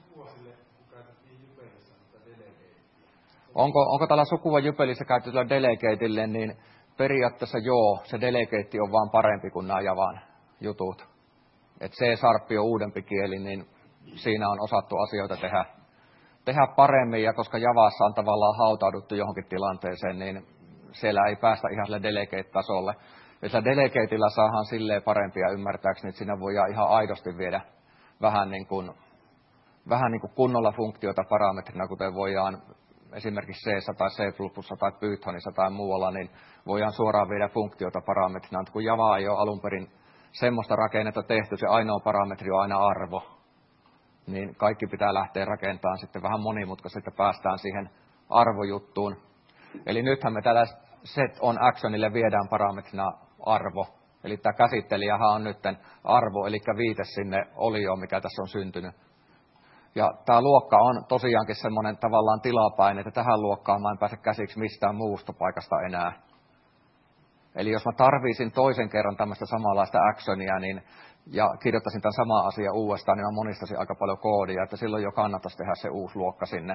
Onko tällä sukua Jypelissä käytetyllä delegateille, niin periaatteessa joo, se delegate on vaan parempi kuin nämä Javan jutut. Et C-sharp on uudempi kieli, niin siinä on osattu asioita tehdä paremmin, ja koska Javassa on tavallaan hautauduttu johonkin tilanteeseen, niin siellä ei päästä ihan sille delegate-tasolle. Ja sillä delegateilla saadaan silleen parempia ymmärtääkseni, että siinä voidaan ihan aidosti viedä vähän niin kuin kunnolla funktioita parametrina, kuten voidaan esimerkiksi C tai C++ tai Pythonissa tai muualla, niin voidaan suoraan viedä funktioita parametrina, kun Java ei ole alun perin semmoista rakennetta tehty, se ainoa parametri on aina arvo. niin kaikki pitää lähteä rakentamaan sitten vähän monimutkaisesti, että päästään siihen arvojuttuun. Eli nythän me tällä set on actionille viedään parametrina arvo. Eli tämä käsittelijähän on nyt arvo, eli viite sinne olioon, mikä tässä on syntynyt. Ja tämä luokka on tosiaankin semmoinen tavallaan tilapäinen, että tähän luokkaan mä en pääse käsiksi mistään muusta paikasta enää. Eli jos mä tarvisin toisen kerran tämmöistä samanlaista actionia, niin, ja kirjoittaisin tämän samaa asiaa uudestaan, niin mä monistaisin aika paljon koodia, että silloin jo kannattaisi tehdä se uusi luokka sinne.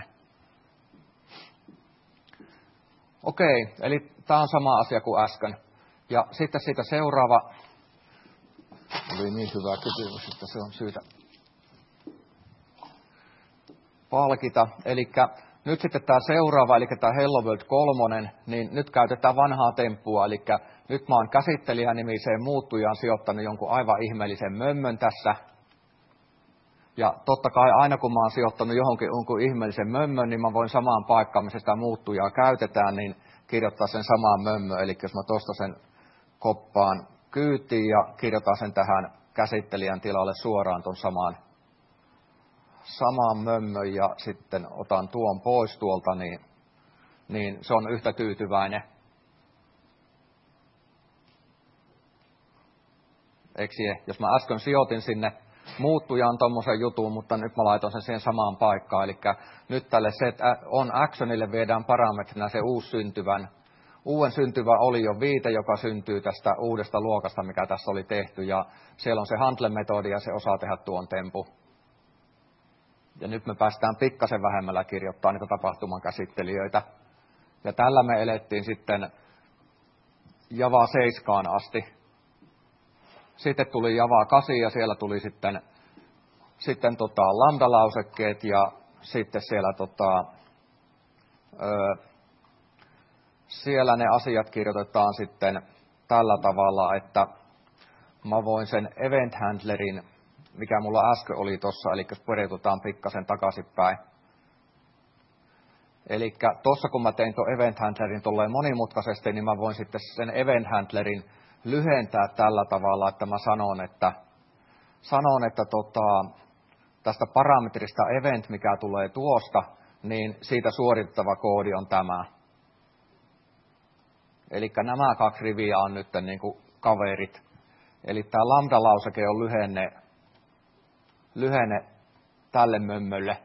Okei, eli tämä on sama asia kuin äsken. Ja sitten siitä seuraava, oli niin hyvä kysymys, että se on syytä palkita. Eli nyt sitten tämä seuraava, eli tämä Hello World 3, niin nyt käytetään vanhaa temppua, eli nyt mä oon käsittelijänimiseen muuttujaan sijoittanut jonkun aivan ihmeellisen mömmön tässä. Ja totta kai aina kun mä oon sijoittanut johonkin jonkun ihmeellisen mömmön, niin mä voin samaan paikkaan, missä sitä muuttujaa käytetään, niin kirjoittaa sen samaan mömmön. Eli jos mä tuosta sen koppaan kyytiin ja kirjoitan sen tähän käsittelijän tilalle suoraan tuon samaan mömmön ja sitten otan tuon pois tuolta, niin se on yhtä tyytyväinen. Eikö jos mä äsken sijoitin sinne muuttujaan tuommoisen jutun, mutta nyt mä laitan sen siihen samaan paikkaan. Eli nyt tälle set on actionille viedään parametrina se uuden syntyvä olio viite, joka syntyy tästä uudesta luokasta, mikä tässä oli tehty. Ja siellä on se handle-metodi ja se osaa tehdä tuon tempu. Ja nyt me päästään pikkasen vähemmällä kirjoittaa niitä tapahtuman käsittelijöitä. Ja tällä me elettiin sitten Java 7 asti. Sitten tuli Java 8 ja siellä tuli sitten lambda-lausekkeet ja sitten siellä ne asiat kirjoitetaan sitten tällä tavalla, että mä voin sen event handlerin, mikä mulla äsken oli tuossa, eli jos pureututaan pikkasen takaisinpäin. Eli tuossa kun mä tein tuon event handlerin tolleen monimutkaisesti, niin mä voin sitten sen event handlerin lyhentää tällä tavalla, että mä sanon, että tästä parametrista event, mikä tulee tuosta, niin siitä suoritettava koodi on tämä. Eli nämä kaksi riviä on nyt niin kuin kaverit. Eli tämä lambda-lauseke on lyhenne tälle mömmölle.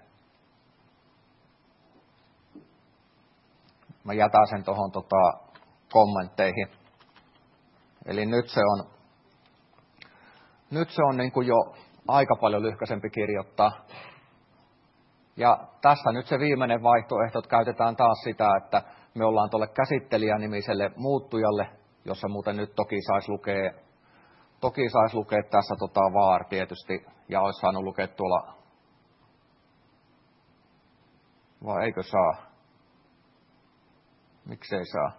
Mä jätän sen tuohon kommentteihin. Eli nyt se on niin kuin jo aika paljon lyhkäisempi kirjoittaa. Ja tässä nyt se viimeinen vaihtoehto, että käytetään taas sitä, että me ollaan tuolle käsittelijänimiselle muuttujalle, jossa muuten nyt toki saisi lukea tässä var tietysti, ja olisi saanut lukea tuolla, vai eikö saa? Miksei saa?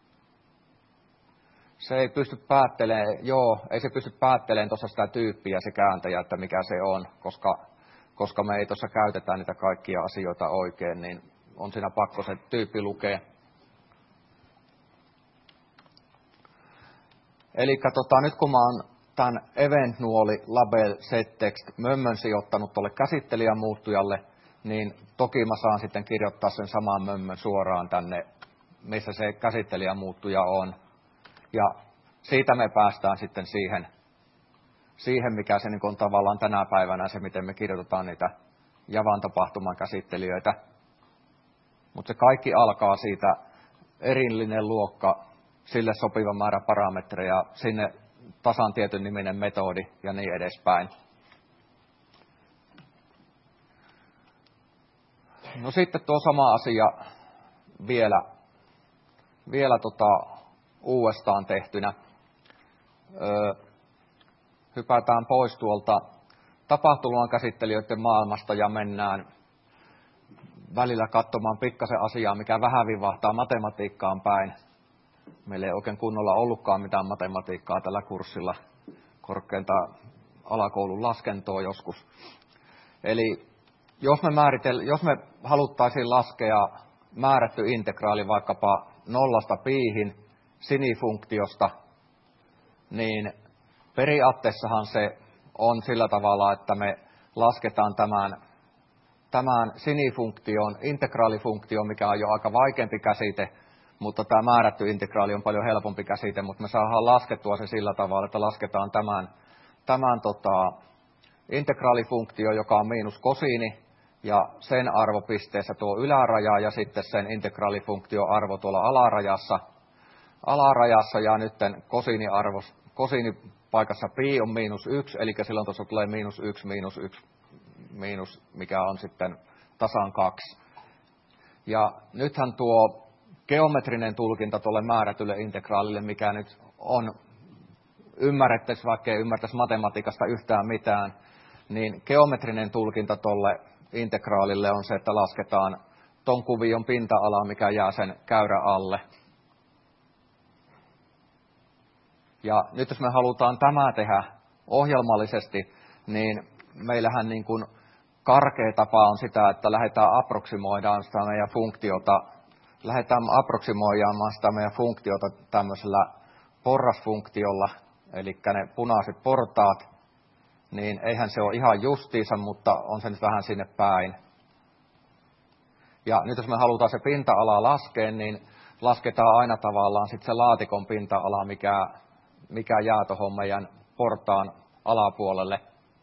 Se ei pysty päättelemään, ei se pysty päättelemään tuossa sitä tyyppiä se kääntäjä, että mikä se on, koska me ei tuossa käytetä niitä kaikkia asioita oikein, niin on siinä pakko se tyyppi lukea. Eli nyt kun mä oon tämän event nuoli label set text mömmön sijoittanut tuolle käsittelijän muuttujalle, niin toki mä saan sitten kirjoittaa sen saman mömmön suoraan tänne, missä se käsittelijän muuttuja on. Ja siitä me päästään sitten siihen mikä se on tavallaan tänä päivänä se, miten me kirjoitetaan niitä Javan tapahtuman käsittelijöitä. Mutta se kaikki alkaa siitä erillinen luokka, sille sopiva määrä parametreja, sinne tasan tietyn niminen metodi ja niin edespäin. No sitten tuo sama asia vielä uudestaan tehtynä. Hypätään pois tuolta tapahtuman käsittelijöiden maailmasta ja mennään välillä katsomaan pikkasen asiaa, mikä vähän vivahtaa matematiikkaan päin. Meillä ei oikein kunnolla ollutkaan mitään matematiikkaa tällä kurssilla, korkeinta alakoulun laskentoa joskus. Eli jos me haluttaisiin laskea määrätty integraali vaikkapa 0 piihin sinifunktiosta, niin periaatteessahan se on sillä tavalla, että me lasketaan tämän sinifunktion, integraalifunktio, mikä on jo aika vaikeampi käsite, mutta tämä määrätty integraali on paljon helpompi käsite, mutta me saadaan laskettua se sillä tavalla, että lasketaan tämän integraalifunktio, joka on miinus kosiini, ja sen arvopisteessä tuo yläraja, ja sitten sen integraalifunktion arvo tuolla alarajassa, ja nyt kosiinipaikassa pi on miinus 1, eli silloin tuossa tulee miinus 1, mikä on sitten tasan 2. Ja nythän tuo geometrinen tulkinta tuolle määrätylle integraalille, mikä nyt on ymmärrettäisiin, vaikka ei ymmärtäisi matematiikasta yhtään mitään, niin geometrinen tulkinta tuolle integraalille on se, että lasketaan ton kuvion pinta-ala, mikä jää sen käyrän alle. Ja nyt jos me halutaan tämä tehdä ohjelmallisesti, niin meillähän niin kuin karkea tapa on sitä, että lähdetään approksimoimaan sitä meidän funktiota tämmöisellä porrasfunktiolla, eli ne punaiset portaat, niin eihän se ole ihan justiinsa, mutta on se nyt vähän sinne päin. Ja nyt jos me halutaan se pinta-ala laskea, niin lasketaan aina tavallaan sitten se laatikon pinta-ala, mikä jää tuohon meidän portaan alapuolelle.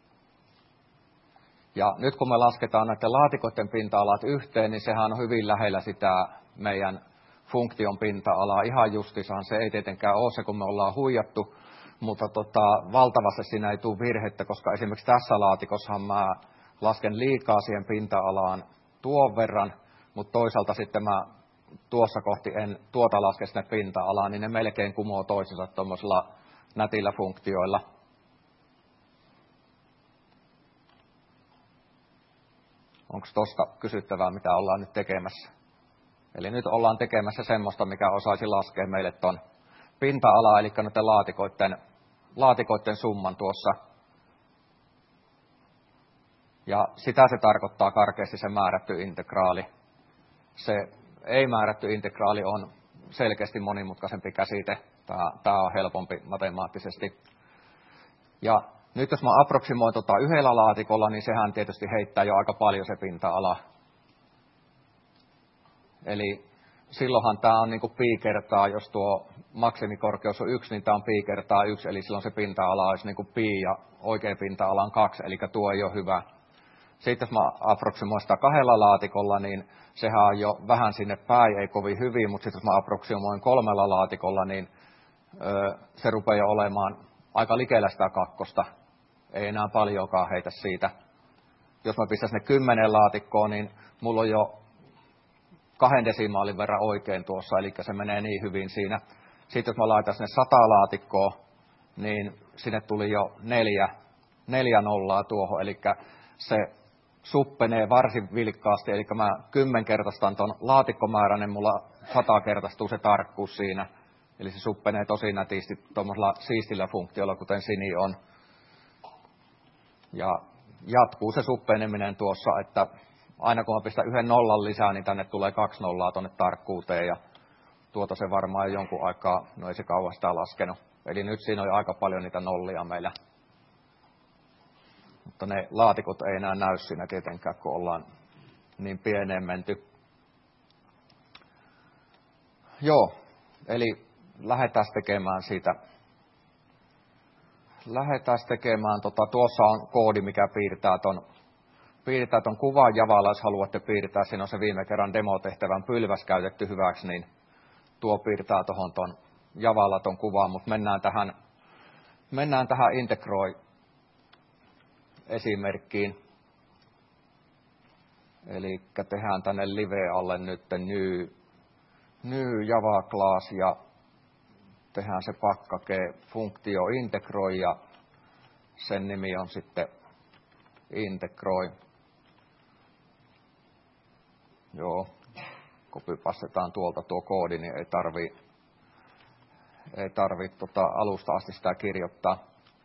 Ja nyt kun me lasketaan näiden laatikoiden pinta-alat yhteen, niin sehän on hyvin lähellä sitä meidän funktion pinta-alaa. Ihan justiinsahan se ei tietenkään ole se, kun me ollaan huijattu, mutta valtavasti siinä ei tule virhettä, koska esimerkiksi tässä laatikossahan mä lasken liikaa siihen pinta-alaan tuon verran, mutta toisaalta sitten mä tuossa kohti en tuota laske sinne pinta-alaan, niin ne melkein kumoo toisensa tuommoisilla nätillä funktioilla. Onko tuosta kysyttävää, mitä ollaan nyt tekemässä? Eli nyt ollaan tekemässä semmoista, mikä osaisi laskea meille ton pinta-ala, eli noiden laatikoiden summan tuossa. Ja sitä se tarkoittaa karkeasti se määrätty integraali. Se ei-määrätty integraali on selkeästi monimutkaisempi käsite. Tämä on helpompi matemaattisesti. Ja nyt jos mä approksimoin yhdellä laatikolla, niin sehän tietysti heittää jo aika paljon se pinta-ala. Eli silloinhan tämä on niin kuin pi kertaa, jos tuo maksimikorkeus on 1, niin tämä on pi kertaa 1, eli silloin se pinta-ala olisi niin kuin pi ja oikea pinta-ala on 2, eli tuo ei ole hyvä. Sitten jos mä approksimoin sitä kahdella laatikolla, niin sehän on jo vähän sinne päin, ei kovin hyvin, mutta sitten jos mä approksimoin 3 laatikolla, niin se rupeaa jo olemaan aika likellä sitä 2. Ei enää paljonkaan heitä siitä. Jos mä pistäisin ne 10 laatikkoon, niin mulla on jo 2 desimaalin verran oikein tuossa, eli se menee niin hyvin siinä. Sitten jos mä laitan sinne 100 laatikkoa, niin sinne tuli jo 4 nollaa tuohon, eli se suppenee varsin vilkkaasti, eli mä 10-kertaistan ton laatikkomäärän, niin mulla 100-kertaistuu se tarkkuus siinä. Eli se suppenee tosi nätisti tuommoisella siistillä funktiolla, kuten sini on. Ja jatkuu se suppeneminen tuossa, että aina kun mä pistän 1 nollan lisää, niin tänne tulee 2 nollaa tuonne tarkkuuteen. Ja tuota se varmaan jonkun aikaa, no ei se kauan sitä laskenut. Eli nyt siinä on aika paljon niitä nollia meillä. Mutta ne laatikot ei enää näy siinä tietenkään, kun ollaan niin pieneen menty. Joo, eli lähdetään tekemään siitä. Tuossa on koodi, mikä piirtää ton kuvan Javalla, jos haluatte piirtää. Siinä on se viime kerran demotehtävän pylväs käytetty hyväksi, niin tuo piirtää tuohon ton Javalla ton kuvan, mutta mennään tähän integroi-esimerkkiin. Eli tehdään tänne live alle nyt new Java class ja tehdään se pakkake funktio integroi ja sen nimi on sitten integroi. Joo, copypastetaan tuolta tuo koodi, niin ei tarvi alusta asti sitä kirjoittaa.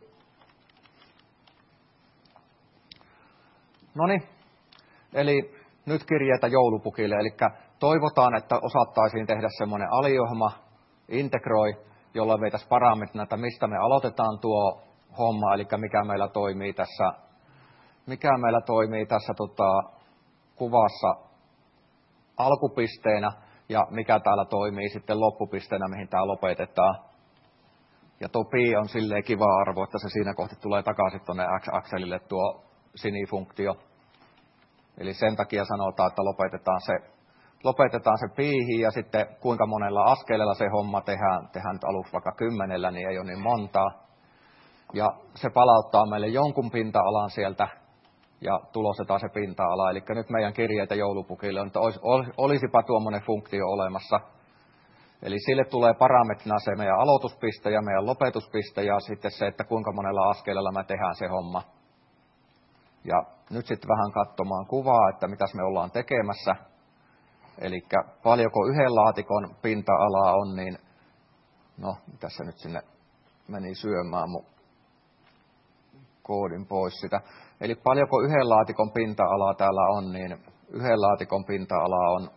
Noniin, eli nyt kirjeitä joulupukille, eli toivotaan, että osattaisiin tehdä semmoinen aliohjelma, integroi, jolloin veitäisiin parametrit, että mistä me aloitetaan tuo homma, eli mikä meillä toimii tässä mikä meillä toimii tässä kuvassa alkupisteenä ja mikä täällä toimii sitten loppupisteenä, mihin tämä lopetetaan. Ja tuo pi on silleen kiva arvo, että se siinä kohti tulee takaisin tuonne x-akselille tuo sinifunktio. Eli sen takia sanotaan, että lopetetaan se piihin ja sitten kuinka monella askeleella se homma tehdään nyt aluksi vaikka 10, niin ei ole niin montaa. Ja se palauttaa meille jonkun pinta-alan sieltä ja tulostetaan se pinta-ala. Eli nyt meidän kirjeitä joulupukille on, että olisipa tuommoinen funktio olemassa. Eli sille tulee parametrina se meidän aloituspiste ja meidän lopetuspiste ja sitten se, että kuinka monella askeleella me tehdään se homma. Ja nyt sitten vähän katsomaan kuvaa, että mitäs me ollaan tekemässä. Eli paljonko yhden laatikon pinta-alaa on, niin no, tässä nyt sinne meni syömään mun koodin pois sitä. Eli paljonko yhden laatikon pinta-alaa täällä on, niin yhden laatikon pinta-ala on,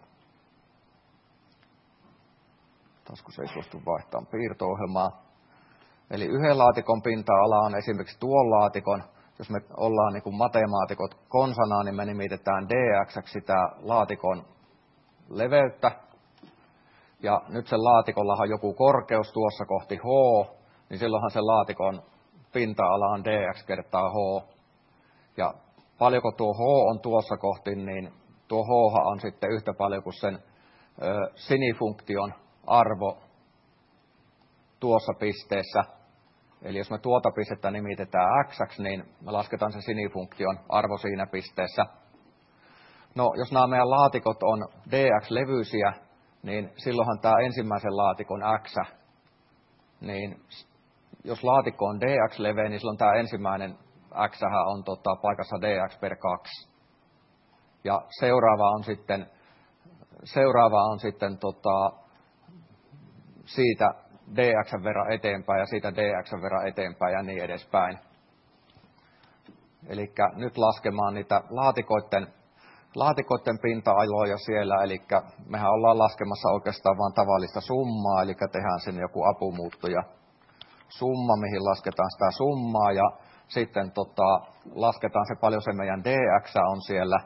taas kun se ei suostu vaihtamaan piirto-ohjelmaa. Eli yhden laatikon pinta-ala on esimerkiksi tuon laatikon. Jos me ollaan niin kuin matemaatikot konsanaa, niin me nimitetään dx sitä laatikon leveyttä. Ja nyt sen laatikollahan on joku korkeus tuossa kohti h, niin silloinhan sen laatikon pinta-ala on dx kertaa h. Ja paljonko tuo h on tuossa kohti, niin tuo h on sitten yhtä paljon kuin sen sinifunktion arvo tuossa pisteessä. Eli jos me tuota pistettä nimitetään x, niin me lasketaan se sinifunktion arvo siinä pisteessä. No, jos nämä meidän laatikot on dx-levyisiä, niin silloinhan tämä ensimmäisen laatikon x, niin jos laatikko on dx-leveä, niin silloin tämä ensimmäinen x on paikassa dx per 2. Ja seuraava on sitten siitä dx verran eteenpäin ja siitä dx verran eteenpäin ja niin edespäin. Eli nyt laskemaan niitä laatikoiden pinta-aloja siellä, eli mehän ollaan laskemassa oikeastaan vain tavallista summaa, eli tehdään sinne joku apumuutto ja summa, mihin lasketaan sitä summaa ja sitten lasketaan se paljon se meidän dx on siellä.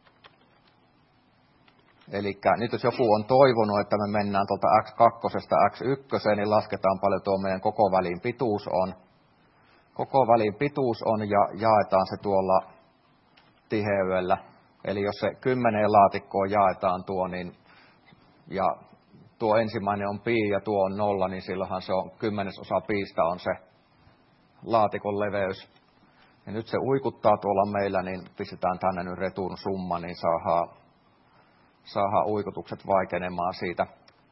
Eli nyt jos joku on toivonut, että me mennään tuolta x2 x1, niin lasketaan paljon tuo meidän koko välin pituus on. Koko välin pituus on ja jaetaan se tuolla tiheydellä. Eli jos se 10 laatikkoon jaetaan tuo, niin, ja tuo ensimmäinen on pi ja tuo on 0, niin silloinhan se on 10% piistä on se laatikon leveys. Ja nyt se uikuttaa tuolla meillä, niin pistetään tänne nyt retun summa, niin saadaan uikutukset vaikenemaan siitä.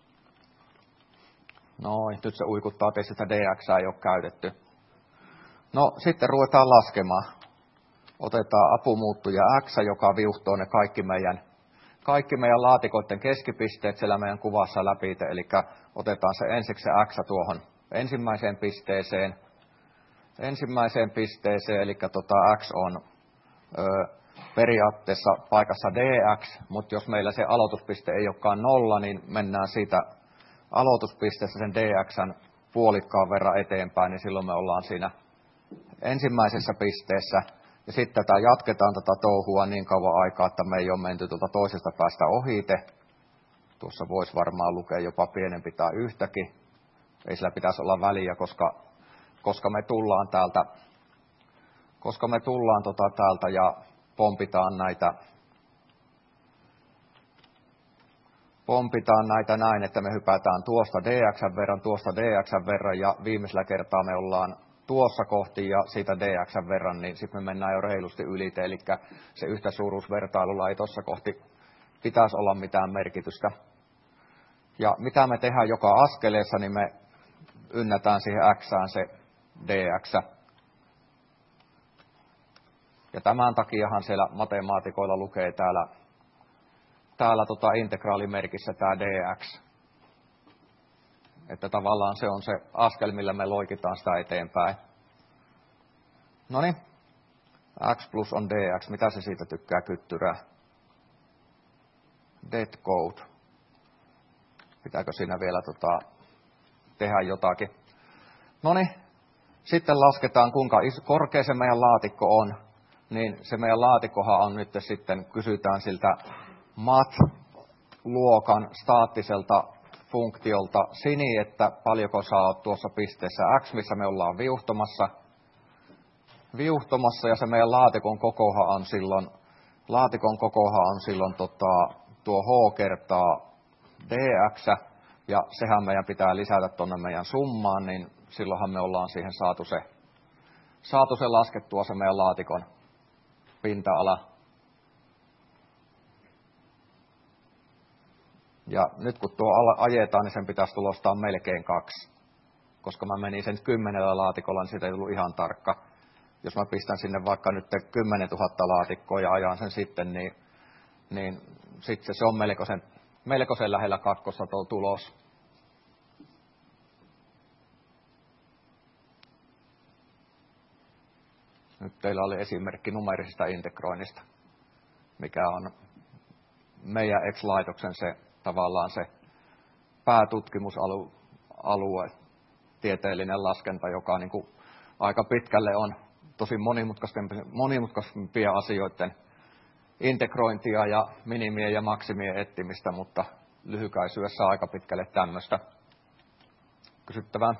Noin, nyt se uikuttaa, että sitä dx ei ole käytetty. No, sitten ruvetaan laskemaan. Otetaan apumuuttuja x, joka viuhtoo ne kaikki meidän laatikoiden keskipisteet siellä meidän kuvassa läpi. Eli otetaan se ensiksi se x tuohon ensimmäiseen pisteeseen, eli x on periaatteessa paikassa dx, mutta jos meillä se aloituspiste ei olekaan 0, niin mennään siitä aloituspisteessä sen dxn puolikkaan verran eteenpäin, niin silloin me ollaan siinä ensimmäisessä pisteessä. Ja sitten jatketaan tätä touhua niin kauan aikaa, että me ei ole menty tuolta toisesta päästä ohite. Tuossa voisi varmaan lukea jopa pienempi tai yhtäkin. Ei sillä pitäisi olla väliä, koska me tullaan täältä ja pompitaan näitä näin, että me hypätään tuosta dx verran ja viimeisellä kertaa me ollaan tuossa kohti ja siitä dx verran, niin sitten me mennään jo reilusti ylite, eli se yhtäsuuruusvertailulla ei tuossa kohti pitäisi olla mitään merkitystä. Ja mitä me tehdään joka askeleessa, niin me ynnätään siihen xään se dx. Ja tämän takiahan siellä matemaatikoilla lukee täällä integraalimerkissä tämä dx. Että tavallaan se on se askel, millä me loikitaan sitä eteenpäin. Noniin, x plus on dx. Mitä se siitä tykkää kyttyrää? Dead code. Pitääkö siinä vielä tehdä jotakin? Noniin, sitten lasketaan kuinka korkea se meidän laatikko on. niin se meidän laatikkohan on nyt sitten, kysytään siltä mat-luokan staattiselta funktiolta sini, että paljonko sä oot tuossa pisteessä x, missä me ollaan viuhtomassa ja se meidän laatikon kokohan on silloin tuo h kertaa dx, ja sehän meidän pitää lisätä tuonne meidän summaan, niin silloinhan me ollaan siihen saatu se laskettua se meidän laatikon pinta-ala. Ja nyt kun tuo ajetaan, niin sen pitäisi tulostaa melkein 2. Koska mä menin sen 10 laatikolla, niin siitä ei tullut ihan tarkka. Jos mä pistän sinne vaikka nyt 10 000 laatikkoa ja ajan sen sitten, niin sitten se on melkoisen lähellä 2 tuo tulos. Nyt teillä oli esimerkki numerisesta integroinnista, mikä on meidän X-laitoksen tavallaan se päätutkimusalue, tieteellinen laskenta, joka niin kuin aika pitkälle on tosi monimutkaisempia asioiden integrointia ja minimien ja maksimien etsimistä, mutta lyhykäisyydessä aika pitkälle tämmöistä. Kysyttävää?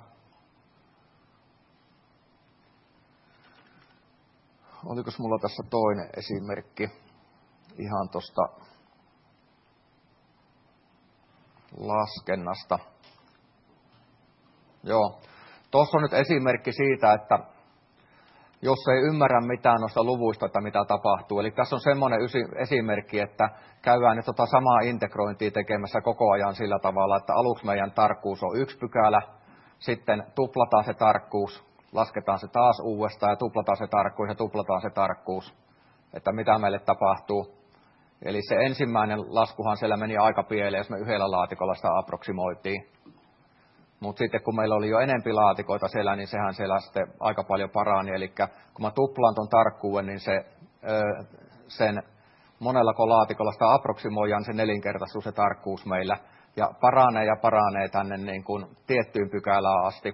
Oliko mulla tässä toinen esimerkki ihan tuosta laskennasta? Joo. Tuossa on nyt esimerkki siitä, että jos ei ymmärrä mitään noista luvuista, että mitä tapahtuu. Eli tässä on semmoinen esimerkki, että käydään nyt samaa integrointia tekemässä koko ajan sillä tavalla, että aluksi meidän tarkkuus on 1 pykälä, sitten tuplataan se tarkkuus, lasketaan se taas uudestaan ja tuplataan se tarkkuus ja tuplataan se tarkkuus, että mitä meille tapahtuu. Eli se ensimmäinen laskuhan siellä meni aika pieleen, jos me yhdellä laatikolla sitä aproksimoitiin. Mutta sitten kun meillä oli jo enempi laatikoita siellä, niin sehän siellä sitten aika paljon parani. Eli kun mä tuplaan ton tarkkuuden, niin sen monellako laatikolla sitä aproksimoidaan, se nelinkertaistuu se tarkkuus meillä. Ja paranee tänne niin kuin tiettyyn pykälään asti.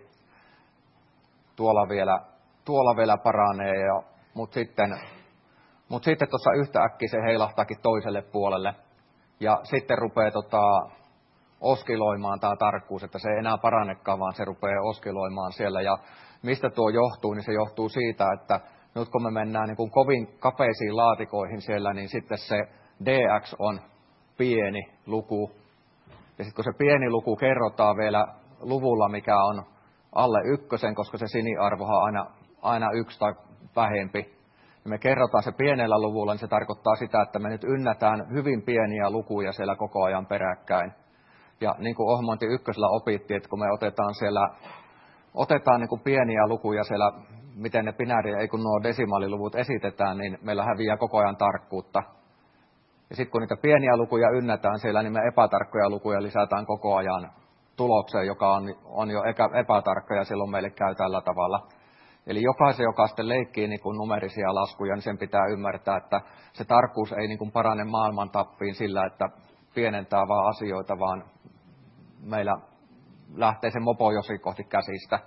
Tuolla vielä paranee, mutta sitten tuossa yhtäkkiä se heilahtaakin toiselle puolelle. Ja sitten rupeaa oskiloimaan tämä tarkkuus, että se ei enää parannekaan, vaan se rupeaa oskiloimaan siellä. Ja mistä tuo johtuu, niin se johtuu siitä, että nyt kun me mennään niin kuin kovin kapeisiin laatikoihin siellä, niin sitten se dx on pieni luku. Ja sitten kun se pieni luku kerrotaan vielä luvulla, mikä on alle 1, koska se siniarvohan on aina 1 tai vähempi, ja me kerrotaan se pienellä luvulla, niin se tarkoittaa sitä, että me nyt ynnätään hyvin pieniä lukuja siellä koko ajan peräkkäin. Ja niin kuin ohjelmointi 1 opittiin, että kun me otetaan niin kuin pieniä lukuja siellä, miten ne kun nuo desimaaliluvut esitetään, niin meillä häviää koko ajan tarkkuutta. Ja sitten kun niitä pieniä lukuja ynnätään siellä, niin me epätarkkoja lukuja lisätään koko ajan tulokseen, joka on jo epätarkka, ja silloin meille käy tällä tavalla. Eli jokaisen, joka sitten leikkii niin kuin numerisia laskuja, niin sen pitää ymmärtää, että se tarkkuus ei niin kuin parane maailman tappiin sillä, että pienentää vaan asioita, vaan meillä lähtee se mopo jossain kohti käsistä.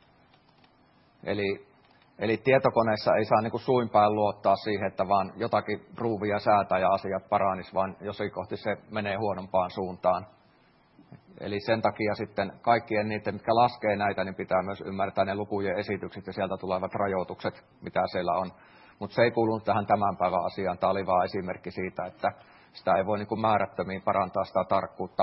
Eli tietokoneessa ei saa niin kuin suin päin luottaa siihen, että vaan jotakin ruuvia säätää ja asiat paranisi, vaan jossain kohti se menee huonompaan suuntaan. Eli sen takia sitten kaikkien niiden, mitkä laskee näitä, niin pitää myös ymmärtää ne lukujen esitykset ja sieltä tulevat rajoitukset, mitä siellä on. Mutta se ei kuulunut tähän tämän päivän asiaan. Tämä oli vain esimerkki siitä, että sitä ei voi niin kuin määrättömiin parantaa sitä tarkkuutta.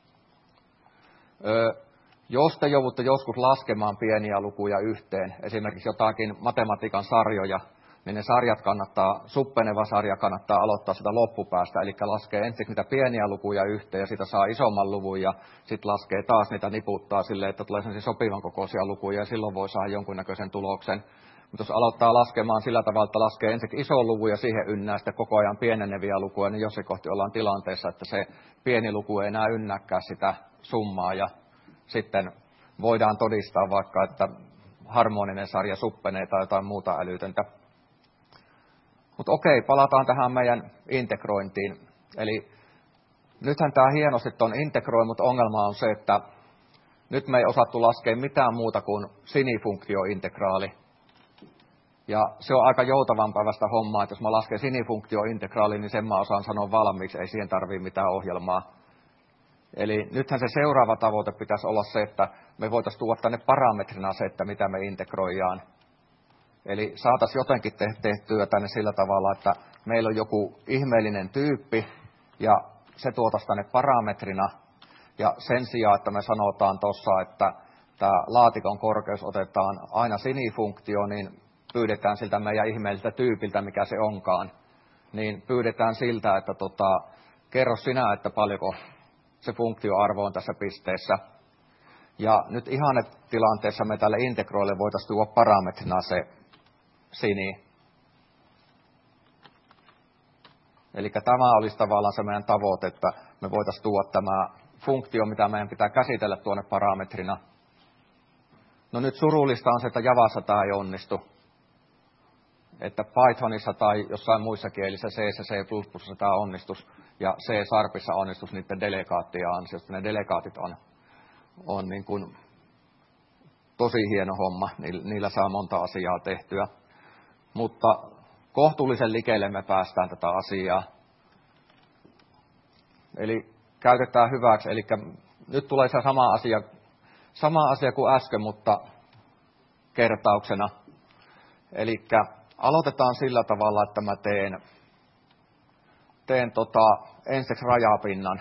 Jos te joudutte joskus laskemaan pieniä lukuja yhteen, esimerkiksi jotakin matematiikan sarjoja, niin ne sarjat suppeneva sarja kannattaa aloittaa sitä loppupäästä, eli laskee ensin niitä pieniä lukuja yhteen ja siitä saa isomman luvun ja sitten laskee taas niitä niputtaa silleen, että tulee sellaisia sopivan kokoisia lukuja ja silloin voi saada jonkunnäköisen tuloksen. Mutta jos aloittaa laskemaan sillä tavalla, että laskee ensin ison luvun ja siihen ynnää sitten koko ajan pieneneviä lukuja, niin jossain kohti ollaan tilanteessa, että se pieni luku ei enää ynnäkään sitä summaa ja sitten voidaan todistaa vaikka, että harmoninen sarja suppenee tai jotain muuta älytöntä. Mutta okei, palataan tähän meidän integrointiin. Eli nythän tämä hienosti on integroi, mutta ongelma on se, että nyt me ei osattu laskea mitään muuta kuin sinifunktiointegraali. Ja se on aika joutavampaa hommaa, että jos mä lasken sinifunktiointegraaliin, niin sen mä osaan sanoa valmiiksi, ei siihen tarvitse mitään ohjelmaa. Eli nythän se seuraava tavoite pitäisi olla se, että me voitaisiin tuoda tänne parametrina se, että mitä me integroidaan. Eli saataisiin jotenkin tehtyä tänne sillä tavalla, että meillä on joku ihmeellinen tyyppi, ja se tuotaisiin tänne parametrina. Ja sen sijaan, että me sanotaan tuossa, että tämä laatikon korkeus otetaan aina sinifunktio, niin pyydetään siltä meidän ihmeelliseltä tyypiltä, mikä se onkaan. Niin pyydetään siltä, että kerro sinä, että paljonko se funktioarvo on tässä pisteessä. Ja nyt ihannetilanteessa me tälle integroille voitaisiin tuoda parametrina se sini. Eli tämä olisi tavallaan se meidän tavoite, että me voitaisiin tuoda tämä funktio, mitä meidän pitää käsitellä tuonne parametrina. No nyt surullista on se, että Javassa tämä ei onnistu. Että Pythonissa tai jossain muissa kielissä, C ja C++ tämä onnistus, ja C-Sharpissa onnistus niiden delegaattien ansiosta. Ne delegaatit on niin kuin tosi hieno homma, niillä saa monta asiaa tehtyä. Mutta kohtuullisen likeelle me päästään tätä asiaa. Eli käytetään hyväksi, eli nyt tulee se sama asia kuin äsken, mutta kertauksena. Eli aloitetaan sillä tavalla, että mä teen ensiksi rajapinnan.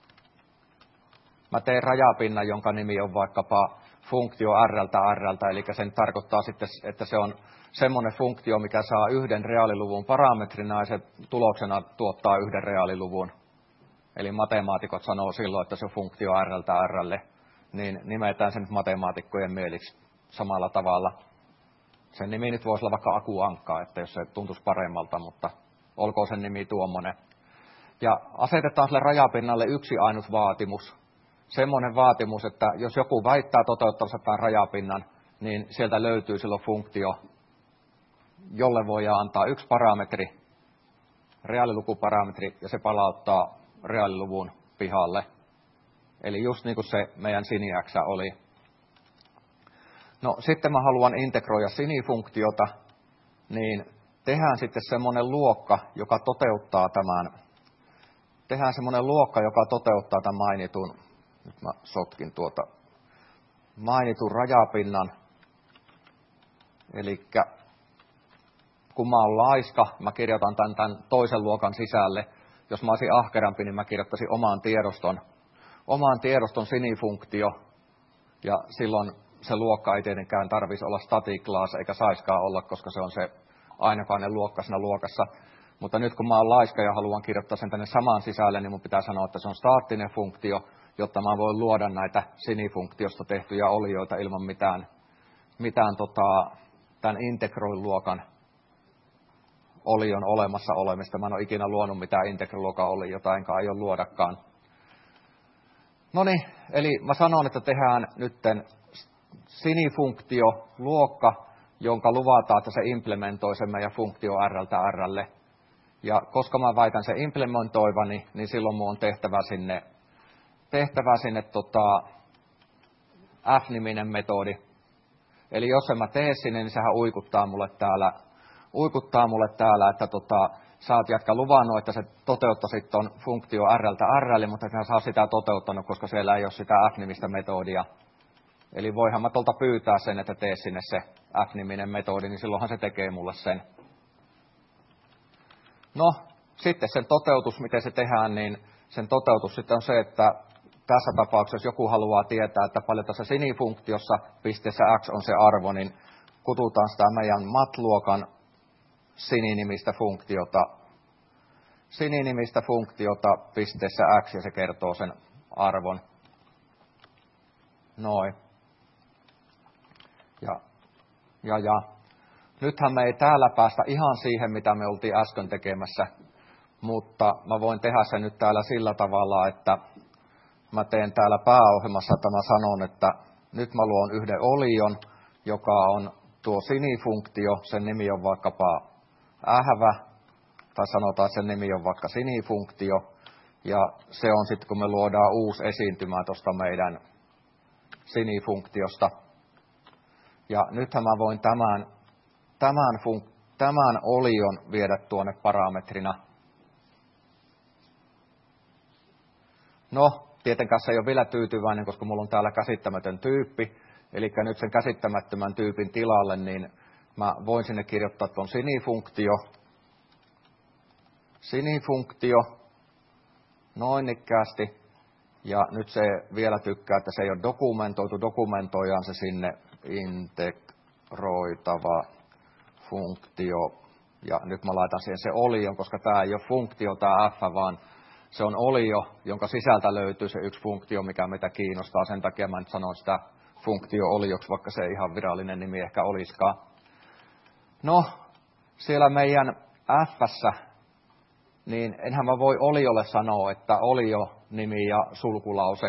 Mä teen rajapinnan, jonka nimi on vaikkapa funktio rltä, eli sen tarkoittaa sitten, että se on semmoinen funktio, mikä saa yhden reaaliluvun parametrina ja se tuloksena tuottaa yhden reaaliluvun. Eli matemaatikot sanoo silloin, että se on funktio rltä, niin nimetään sen nyt matemaatikkojen mieliksi samalla tavalla. Sen nimi nyt voisi olla vaikka akuankka, että jos se tuntuisi paremmalta, mutta olkoon sen nimi tuommoinen. Ja asetetaan sille rajapinnalle yksi ainut vaatimus. Semmoinen vaatimus, että jos joku väittää toteuttavansa tämän rajapinnan, niin sieltä löytyy silloin funktio, jolle voidaan antaa yksi parametri, reaalilukuparametri, ja se palauttaa reaaliluvun pihalle. Eli just niin kuin se meidän siniäksä oli. No sitten mä haluan integroida sinifunktiota, niin tehdään sitten semmoinen luokka, joka toteuttaa tämän. Tehdään semmoinen luokka, joka toteuttaa tämän mainitun, nyt mä sotkin mainitun rajapinnan. Eli kun mä oon laiska, mä kirjoitan tämän toisen luokan sisälle. Jos mä olisin ahkerampi, niin mä kirjoittaisin oman tiedoston sinifunktio, ja silloin se luokka ei tietenkään tarvitsisi olla static class, eikä saiskaan olla, koska se on se ainokainen luokka siinä luokassa. Mutta nyt kun mä oon laiska ja haluan kirjoittaa sen tänne samaan sisälle, niin mun pitää sanoa, että se on staattinen funktio, jotta mä voin luoda näitä sinifunktiosta tehtyjä olioita ilman mitään tämän integroin-luokan olion olemassa olemista. Mä en ole ikinä luonut mitään integroin-luokan olioita, enkä aio luodakaan. Noniin, eli mä sanon, että tehdään nytten sinifunktio luokka, jonka luvataan, että se implementoi sen meidän funktio rltä rlle. Ja koska mä väitän sen implementoivani, niin silloin mun on tehtävä sinne f-niminen metodi. Eli jos en mä tee sinne, niin sehän uikuttaa mulle täällä, että sä oot jätkä luvannut, että se toteuttaisit ton funktio rltä rlle, mutta sä saa sitä toteuttanut, koska siellä ei ole sitä f-nimistä metodia. Eli voihan mä tuolta pyytää sen, että tee sinne se f-niminen metodi, niin silloinhan se tekee mulle sen. No, sitten sen toteutus, miten se tehdään, niin sen toteutus sitten on se, että tässä tapauksessa joku haluaa tietää, että paljon tässä sinifunktiossa pisteessä x on se arvo, niin kutsutaan sitä meidän mat-luokan sininimistä funktiota pisteessä x, ja se kertoo sen arvon. Noin. Ja. Nythän me ei täällä päästä ihan siihen, mitä me oltiin äsken tekemässä, mutta mä voin tehdä sen nyt täällä sillä tavalla, että mä teen täällä pääohjelmassa, että mä sanon, että nyt mä luon yhden olion, joka on tuo sinifunktio, sen nimi on vaikkapa ähvä, tai sanotaan, että sen nimi on vaikka sinifunktio, ja se on sitten, kun me luodaan uusi esiintymä tuosta meidän sinifunktiosta. Ja nythän mä voin tämän olion viedä tuonne parametrina. No, tietenkään se ei ole vielä tyytyväinen, koska mulla on täällä käsittämätön tyyppi. Eli nyt sen käsittämättömän tyypin tilalle, niin mä voin sinne kirjoittaa tuon sinifunktio, noin ikkäästi. Ja nyt se vielä tykkää, että se ei ole dokumentoitu, dokumentoidaan se sinne integroitava funktio. Ja nyt mä laitan siihen se olion, koska tämä ei ole funktio, tämä f, vaan se on olio, jonka sisältä löytyy se yksi funktio, mikä meitä kiinnostaa. Sen takia mä nyt sanon sitä funktio-olioksi, vaikka se ei ihan virallinen nimi ehkä olisikaan. No, siellä meidän f:ssä, niin enhän mä voi oliolle sanoa, että olio-nimi ja sulkulause.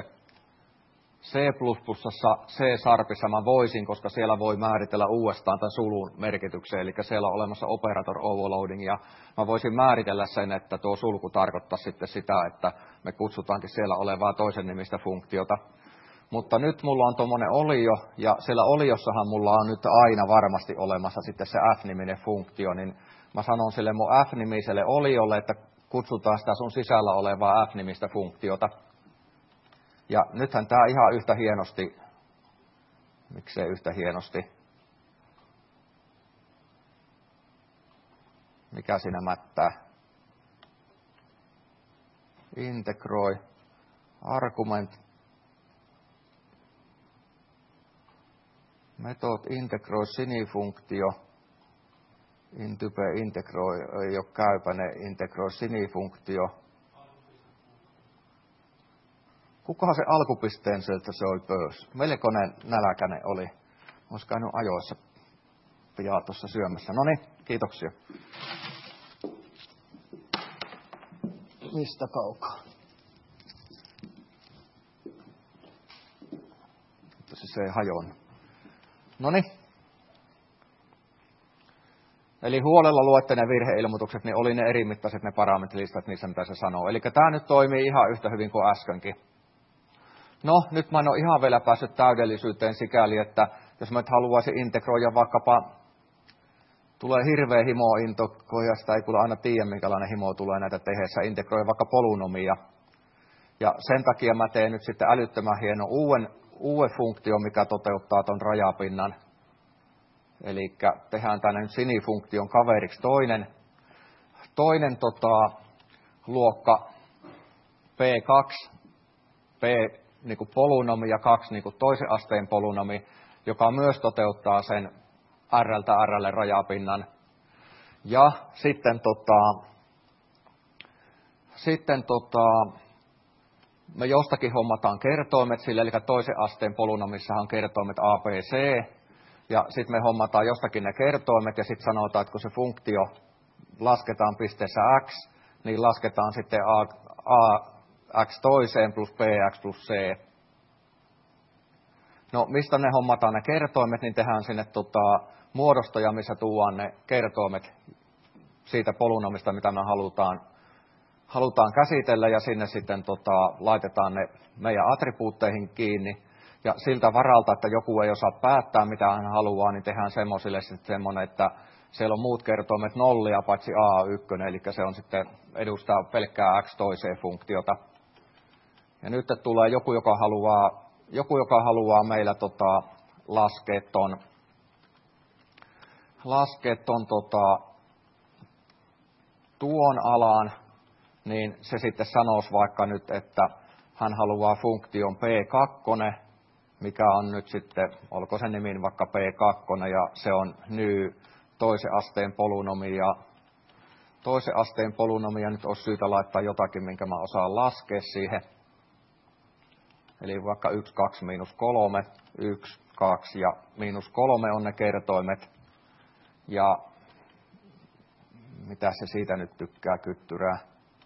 C++:ssa mä voisin, koska siellä voi määritellä uudestaan tämän sulun merkityksen, eli siellä on olemassa operator overloading, ja mä voisin määritellä sen, että tuo sulku tarkoittaa sitten sitä, että me kutsutaankin siellä olevaa toisen nimistä funktiota. Mutta nyt mulla on tuommoinen olio, ja siellä oliossahan mulla on nyt aina varmasti olemassa sitten se f-niminen funktio, niin mä sanon sille mun f-nimiselle oliolle, että kutsutaan sitä sun sisällä olevaa f-nimistä funktiota. Ja nythän tämä ihan yhtä hienosti, miksei yhtä hienosti, mikä siinä mättää, integroi, argument, method integroi sinifunktio, intype integroi, ei ole käypäinen, integroi sinifunktio. Kukahan se alkupisteen sieltä soi pöys? Melkoinen nälkäinen oli. Olisi käynyt ajoissa pijaa tuossa syömässä. No niin, kiitoksia. Mistä kaukaa? Se ei hajonnut. No niin. Eli huolella luette ne virheilmoitukset, niin oli ne erimittaiset ne parametrilistat, niissä mitä se sanoo. Eli tämä nyt toimii ihan yhtä hyvin kuin äskenkin. No, nyt mä en ole ihan vielä päässyt täydellisyyteen sikäli, että jos mä nyt haluaisin integroida vaikkapa, tulee hirveä himo-into, kun sitä ei kyllä aina tiedä, minkälainen himo tulee näitä tehdessä, integroi vaikka polynomia. Ja sen takia mä teen nyt sitten älyttömän hienon uuden funktion, mikä toteuttaa ton rajapinnan. Eli tehdään tänne nyt sinifunktion kaveriksi toinen luokka P2, P niin kuin polynomi ja 2 niin kuin toisen asteen polynomi, joka myös toteuttaa sen R-ltä R-lle rajapinnan. Ja sitten, me jostakin hommataan kertoimet sille, eli toisen asteen polynomissahan on kertoimet A, B, C, ja sitten me hommataan jostakin ne kertoimet, ja sitten sanotaan, että kun se funktio lasketaan pisteessä X, niin lasketaan sitten X toiseen plus BX plus C. No, mistä ne hommataan ne kertoimet, niin tehdään sinne muodostoja, missä tuodaan ne kertoimet siitä polynomista, mitä me halutaan käsitellä, ja sinne sitten laitetaan ne meidän attribuutteihin kiinni. Ja siltä varalta, että joku ei osaa päättää, mitä hän haluaa, niin tehdään semmoisille sitten semmoinen, että siellä on muut kertoimet nollia, paitsi A1, eli se on sitten edustaa pelkkää X toiseen funktiota. Ja nyt tulee joku, joka haluaa meillä laskea tuon alan, niin se sitten sanoisi vaikka nyt, että hän haluaa funktion P2, mikä on nyt sitten, olko se nimi vaikka P2, ja se on ny toisen asteen polynomi, ja toisen asteen polynomia nyt olisi syytä laittaa jotakin, minkä mä osaan laskea siihen. Eli vaikka 1, 2, miinus 3, 1, 2 ja miinus 3 on ne kertoimet. Ja mitä se siitä nyt tykkää kyttyrää?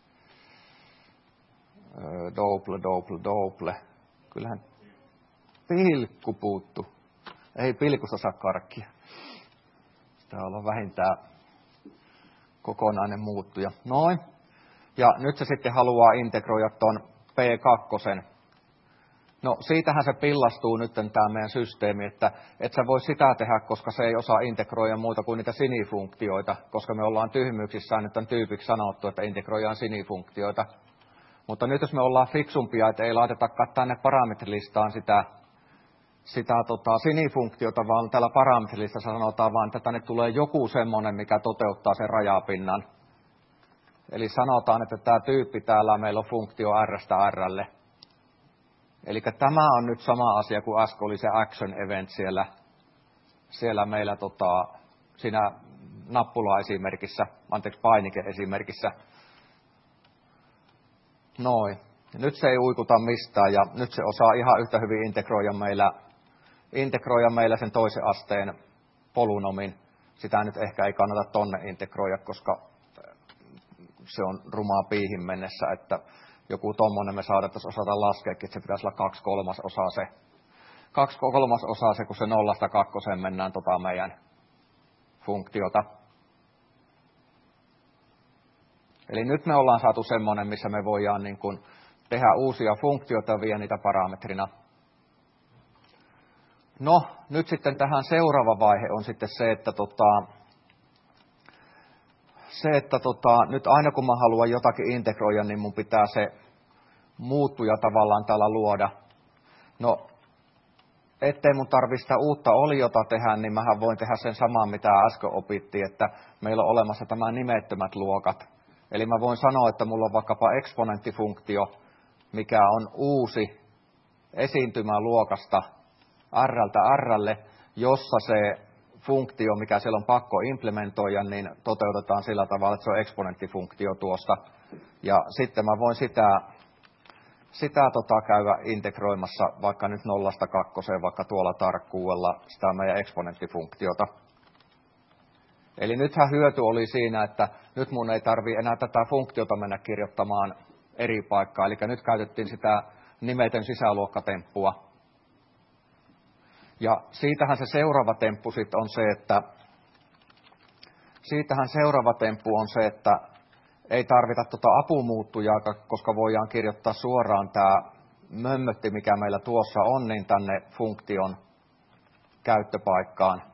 Double. Kyllähän pilkku puuttu. Ei pilkusta saa karkkia. Tää on vähintään kokonainen muuttuja. Noin. Ja nyt se sitten haluaa integroida ton P2 No siitähän se pillastuu nyt tämä meidän systeemi, että et sä voi sitä tehdä, koska se ei osaa integroida muuta kuin niitä sinifunktioita, koska me ollaan tyhmyyksissään nyt tämän tyypiksi sanottu, että integroidaan sinifunktioita. Mutta nyt jos me ollaan fiksumpia, että ei laitetakaan tänne parametrilistaan sitä sinifunktiota, vaan täällä parametrilistassa sanotaan vaan, että tänne tulee joku semmoinen, mikä toteuttaa sen rajapinnan. Eli sanotaan, että tämä tyyppi täällä meillä on funktio r:stä r:lle. Eli tämä on nyt sama asia kuin äsken oli se action event siellä meillä siinä nappula-esimerkissä, painike-esimerkissä. Noin. Nyt se ei uikuta mistään ja nyt se osaa ihan yhtä hyvin integroida meillä sen toisen asteen polynomin. Sitä nyt ehkä ei kannata tonne integroida, koska se on rumaa piihin mennessä, että joku tommonen me saadettaisiin osata laskeekin, että se pitäisi olla 2/3 se, kun se 0–2 mennään meidän funktiota. Eli nyt me ollaan saatu semmoinen, missä me voidaan niin kuin tehdä uusia funktioita ja vie niitä parametrina. No, nyt sitten tähän seuraava vaihe on sitten se, että nyt aina kun mä haluan jotakin integroida, niin mun pitää se muuttuja tavallaan täällä luoda. No, ettei mun tarvitse sitä uutta oliota tehdä, niin mähän voin tehdä sen saman, mitä äsken opittiin, että meillä on olemassa tämä nimettömät luokat. Eli mä voin sanoa, että mulla on vaikkapa eksponenttifunktio, mikä on uusi esiintymä luokasta r:ltä r:lle, jossa se funktio, mikä siellä on pakko implementoida, niin toteutetaan sillä tavalla, että se on eksponenttifunktio tuosta. Ja sitten mä voin sitä käydä integroimassa vaikka nyt 0–2, vaikka tuolla tarkkuudella sitä meidän eksponenttifunktiota. Eli nythän hyöty oli siinä, että nyt mun ei tarvitse enää tätä funktiota mennä kirjoittamaan eri paikkaa. Eli nyt käytettiin sitä nimetön sisäluokkatemppua. Ja siitähän se seuraava temppu sitten on se, että ei tarvita apumuuttujaa, koska voidaan kirjoittaa suoraan tämä mömmötti, mikä meillä tuossa on, niin tänne funktion käyttöpaikkaan.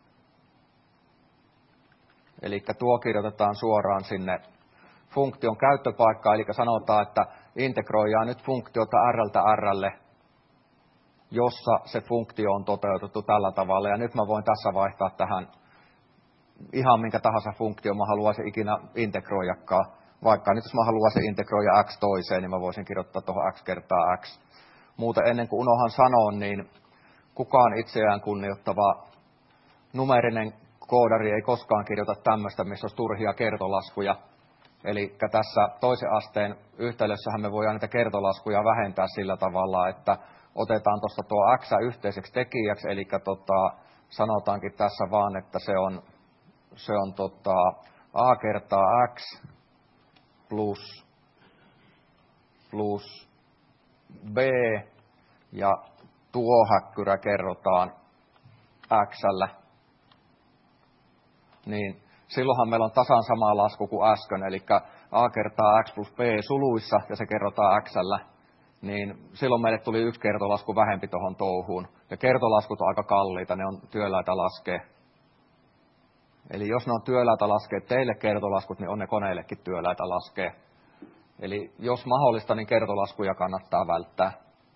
Eli tuo kirjoitetaan suoraan sinne funktion käyttöpaikkaan, eli sanotaan, että integroidaan nyt funktiota r:ltä r:lle, jossa se funktio on toteutettu tällä tavalla. Ja nyt mä voin tässä vaihtaa tähän ihan minkä tahansa funktio mä haluaisin ikinä integroijakaan. Vaikka nyt jos mä haluaisin integroida x toiseen, niin mä voisin kirjoittaa tuohon x kertaa x. Muuten ennen kuin unohan sanoa, niin kukaan itseään kunnioittava numeerinen koodari ei koskaan kirjoita tämmöistä, missä olisi turhia kertolaskuja. Eli tässä toisen asteen yhtälössähän me voidaan niitä kertolaskuja vähentää sillä tavalla, että otetaan tuosta tuo x yhteiseksi tekijäksi, eli sanotaankin tässä vaan, että se on a kertaa x plus b, ja tuo häkkyrä kerrotaan x:llä. Niin silloinhan meillä on tasan sama lasku kuin äsken, eli a kertaa x plus b suluissa, ja se kerrotaan x:llä. Niin silloin meille tuli yksi kertolasku vähempi tuohon touhuun. Ja kertolaskut on aika kalliita, ne on työläitä laskea. Eli jos ne on työläitä laskea teille kertolaskut, niin on ne koneillekin työläitä laskea. Eli jos mahdollista, niin kertolaskuja kannattaa välttää.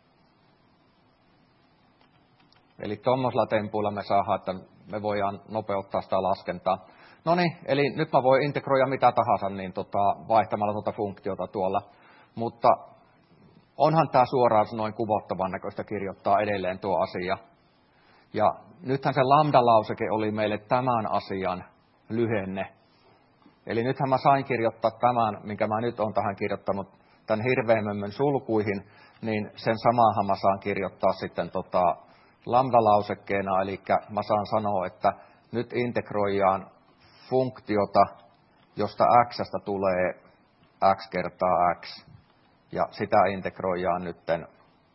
Eli tuommoisella tempuilla me saadaan, että me voidaan nopeuttaa sitä laskentaa. No niin, eli nyt mä voin integroida mitä tahansa niin vaihtamalla tuota funktiota tuolla. Mutta onhan tämä suoraan noin kuvottavan näköistä kirjoittaa edelleen tuo asia. Ja nythän se lambda-lauseke oli meille tämän asian lyhenne. Eli nythän mä sain kirjoittaa tämän, minkä mä nyt olen tähän kirjoittanut, tämän hirveämmön sulkuihin, niin sen samaahan mä saan kirjoittaa sitten lambda-lausekkeena, eli mä saan sanoa, että nyt integroidaan funktiota, josta x:stä tulee x kertaa x, ja sitä integroidaan nytten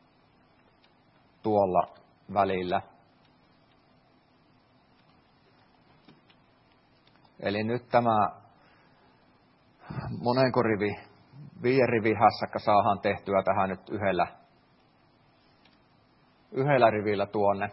tuolla välillä. Eli nyt tämä monenko rivi, 5 rivi hässäkkä saadaan tehtyä tähän nyt yhdellä rivillä tuonne.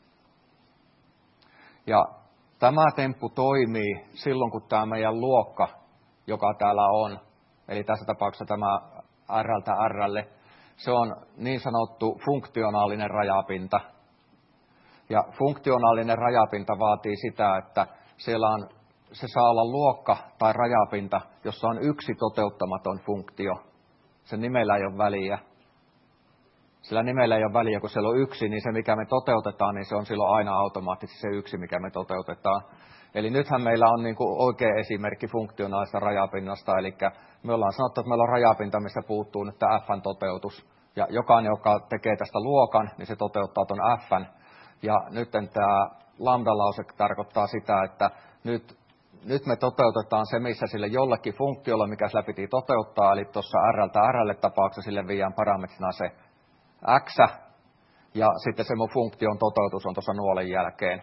Ja tämä temppu toimii silloin, kun tämä meidän luokka, joka täällä on, eli tässä tapauksessa tämä R:ltä R:lle, se on niin sanottu funktionaalinen rajapinta. Ja funktionaalinen rajapinta vaatii sitä, että siellä on, se saa olla luokka tai rajapinta, jossa on yksi toteuttamaton funktio. Sen nimellä ei ole väliä. Sillä nimellä ei ole väliä, kun siellä on yksi, niin se mikä me toteutetaan, niin se on silloin aina automaattisesti se yksi, mikä me toteutetaan. Eli nythän meillä on niin kuin oikea esimerkki funktionaalista rajapinnasta, eli me ollaan sanottu, että meillä on rajapinta, missä puuttuu nyt tämä F:n toteutus. Ja jokainen, joka tekee tästä luokan, niin se toteuttaa tuon F:n. Ja nyt tämä lambda-lause tarkoittaa sitä, että nyt me toteutetaan se, missä sille jollekin funktiolle, mikä sillä piti toteuttaa, eli tuossa R:ltä R:lle tapauksessa sille viedään parametrina se x, ja sitten se mun funktion toteutus on tuossa nuolen jälkeen.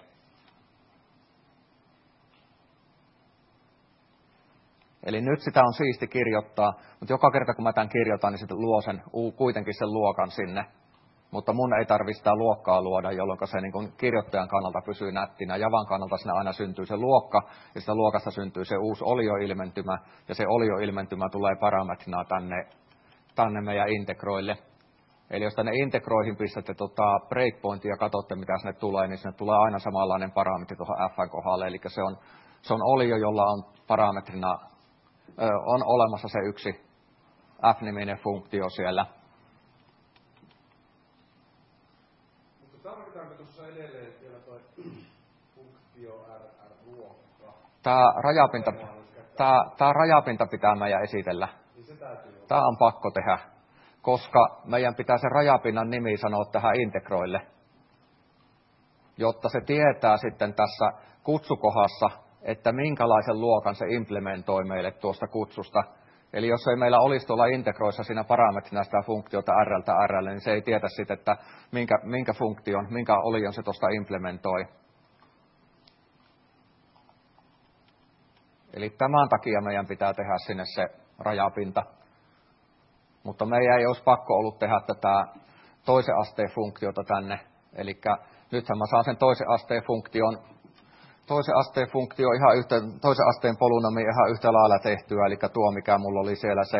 Eli nyt sitä on siisti kirjoittaa, mutta joka kerta kun mä tämän kirjoitan, niin sitten luo kuitenkin sen luokan sinne. Mutta mun ei tarvitse sitä luokkaa luoda, jolloin se niin kuin kirjoittajan kannalta pysyy nättinä. Javan kannalta siinä aina syntyy se luokka, ja sitä luokasta syntyy se uusi olioilmentymä, ja se olioilmentymä tulee parametrina tänne meidän integroille. Eli jos tänne integroihin pistätte breakpointia ja katsotte, mitä sinne tulee, niin sinne tulee aina samanlainen parametri tuohon F:n kohdalle. Eli se on olio, jolla on parametrina, on olemassa se yksi F-niminen funktio siellä. Mutta tarvitaanko tuossa edelleen vielä tuo funktio RR-luokka? Tämä rajapinta pitää meidän esitellä. Niin se täytyy olla. Tämä on pakko tehdä, koska meidän pitää se rajapinnan nimi sanoa tähän integroille, jotta se tietää sitten tässä kutsukohdassa, että minkälaisen luokan se implementoi meille tuosta kutsusta. Eli jos ei meillä olisi tuolla integroissa siinä parametrina sitä funktiota R:ltä R:lle, niin se ei tietä sitten, että minkä funktion, minkä olion se tuosta implementoi. Eli tämän takia meidän pitää tehdä sinne se rajapinta. Mutta meidän ei olisi pakko ollut tehdä tätä toisen asteen funktiota tänne. Eli nythän mä saan sen toisen asteen polynomi ihan yhtä lailla tehtyä, eli tuo mikä mulla oli siellä se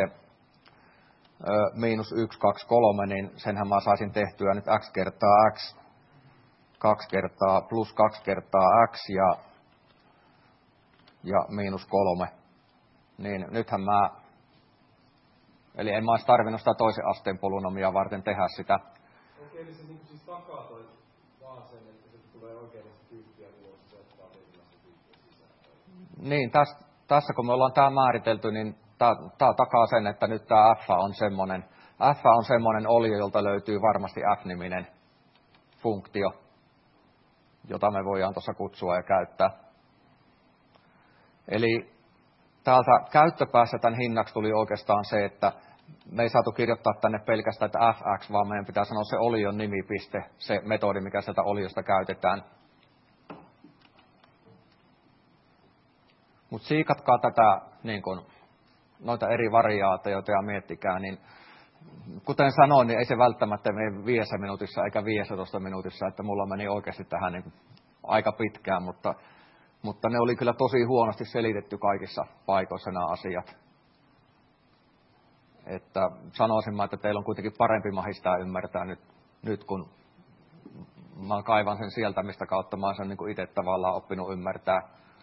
-1, 2, 3, niin senhän mä saisin tehtyä nyt x kertaa x, 2 kertaa plus 2 kertaa x ja -3. Niin nythän eli en mä olisi tarvinnut sitä toisen asteen polynomia varten tehdä sitä. Okei, eli se niin siis takaa toi vaan sen, että se tulee oikeasti tyyppiä tulossa, se ottaa tietynlaista tyyppiä sisään. Niin, tässä kun me ollaan tämä määritelty, niin tämä takaa sen, että nyt tämä F on semmoinen olio, jolta löytyy varmasti F-niminen funktio, jota me voidaan tuossa kutsua ja käyttää. Eli täältä käyttöpäässä tämän hinnaksi tuli oikeastaan se, että me ei saatu kirjoittaa tänne pelkästään, että fx, vaan meidän pitää sanoa se olion nimipiste, se metodi, mikä sieltä oliosta käytetään. Mutta siikatkaa tätä, niin kun, noita eri variaatioita ja miettikää, niin kuten sanoin, niin ei se välttämättä mene 5 minuutissa eikä 15 minuutissa, että mulla meni oikeasti tähän niin aika pitkään, mutta ne oli kyllä tosi huonosti selitetty kaikissa paikoissa nämä asiat. Että sanoisin, että teillä on kuitenkin parempi mahdollisuus ymmärtää nyt, kun mä kaivan sen sieltä, mistä kautta mä oon sen niin itse tavallaan oppinut ymmärtää.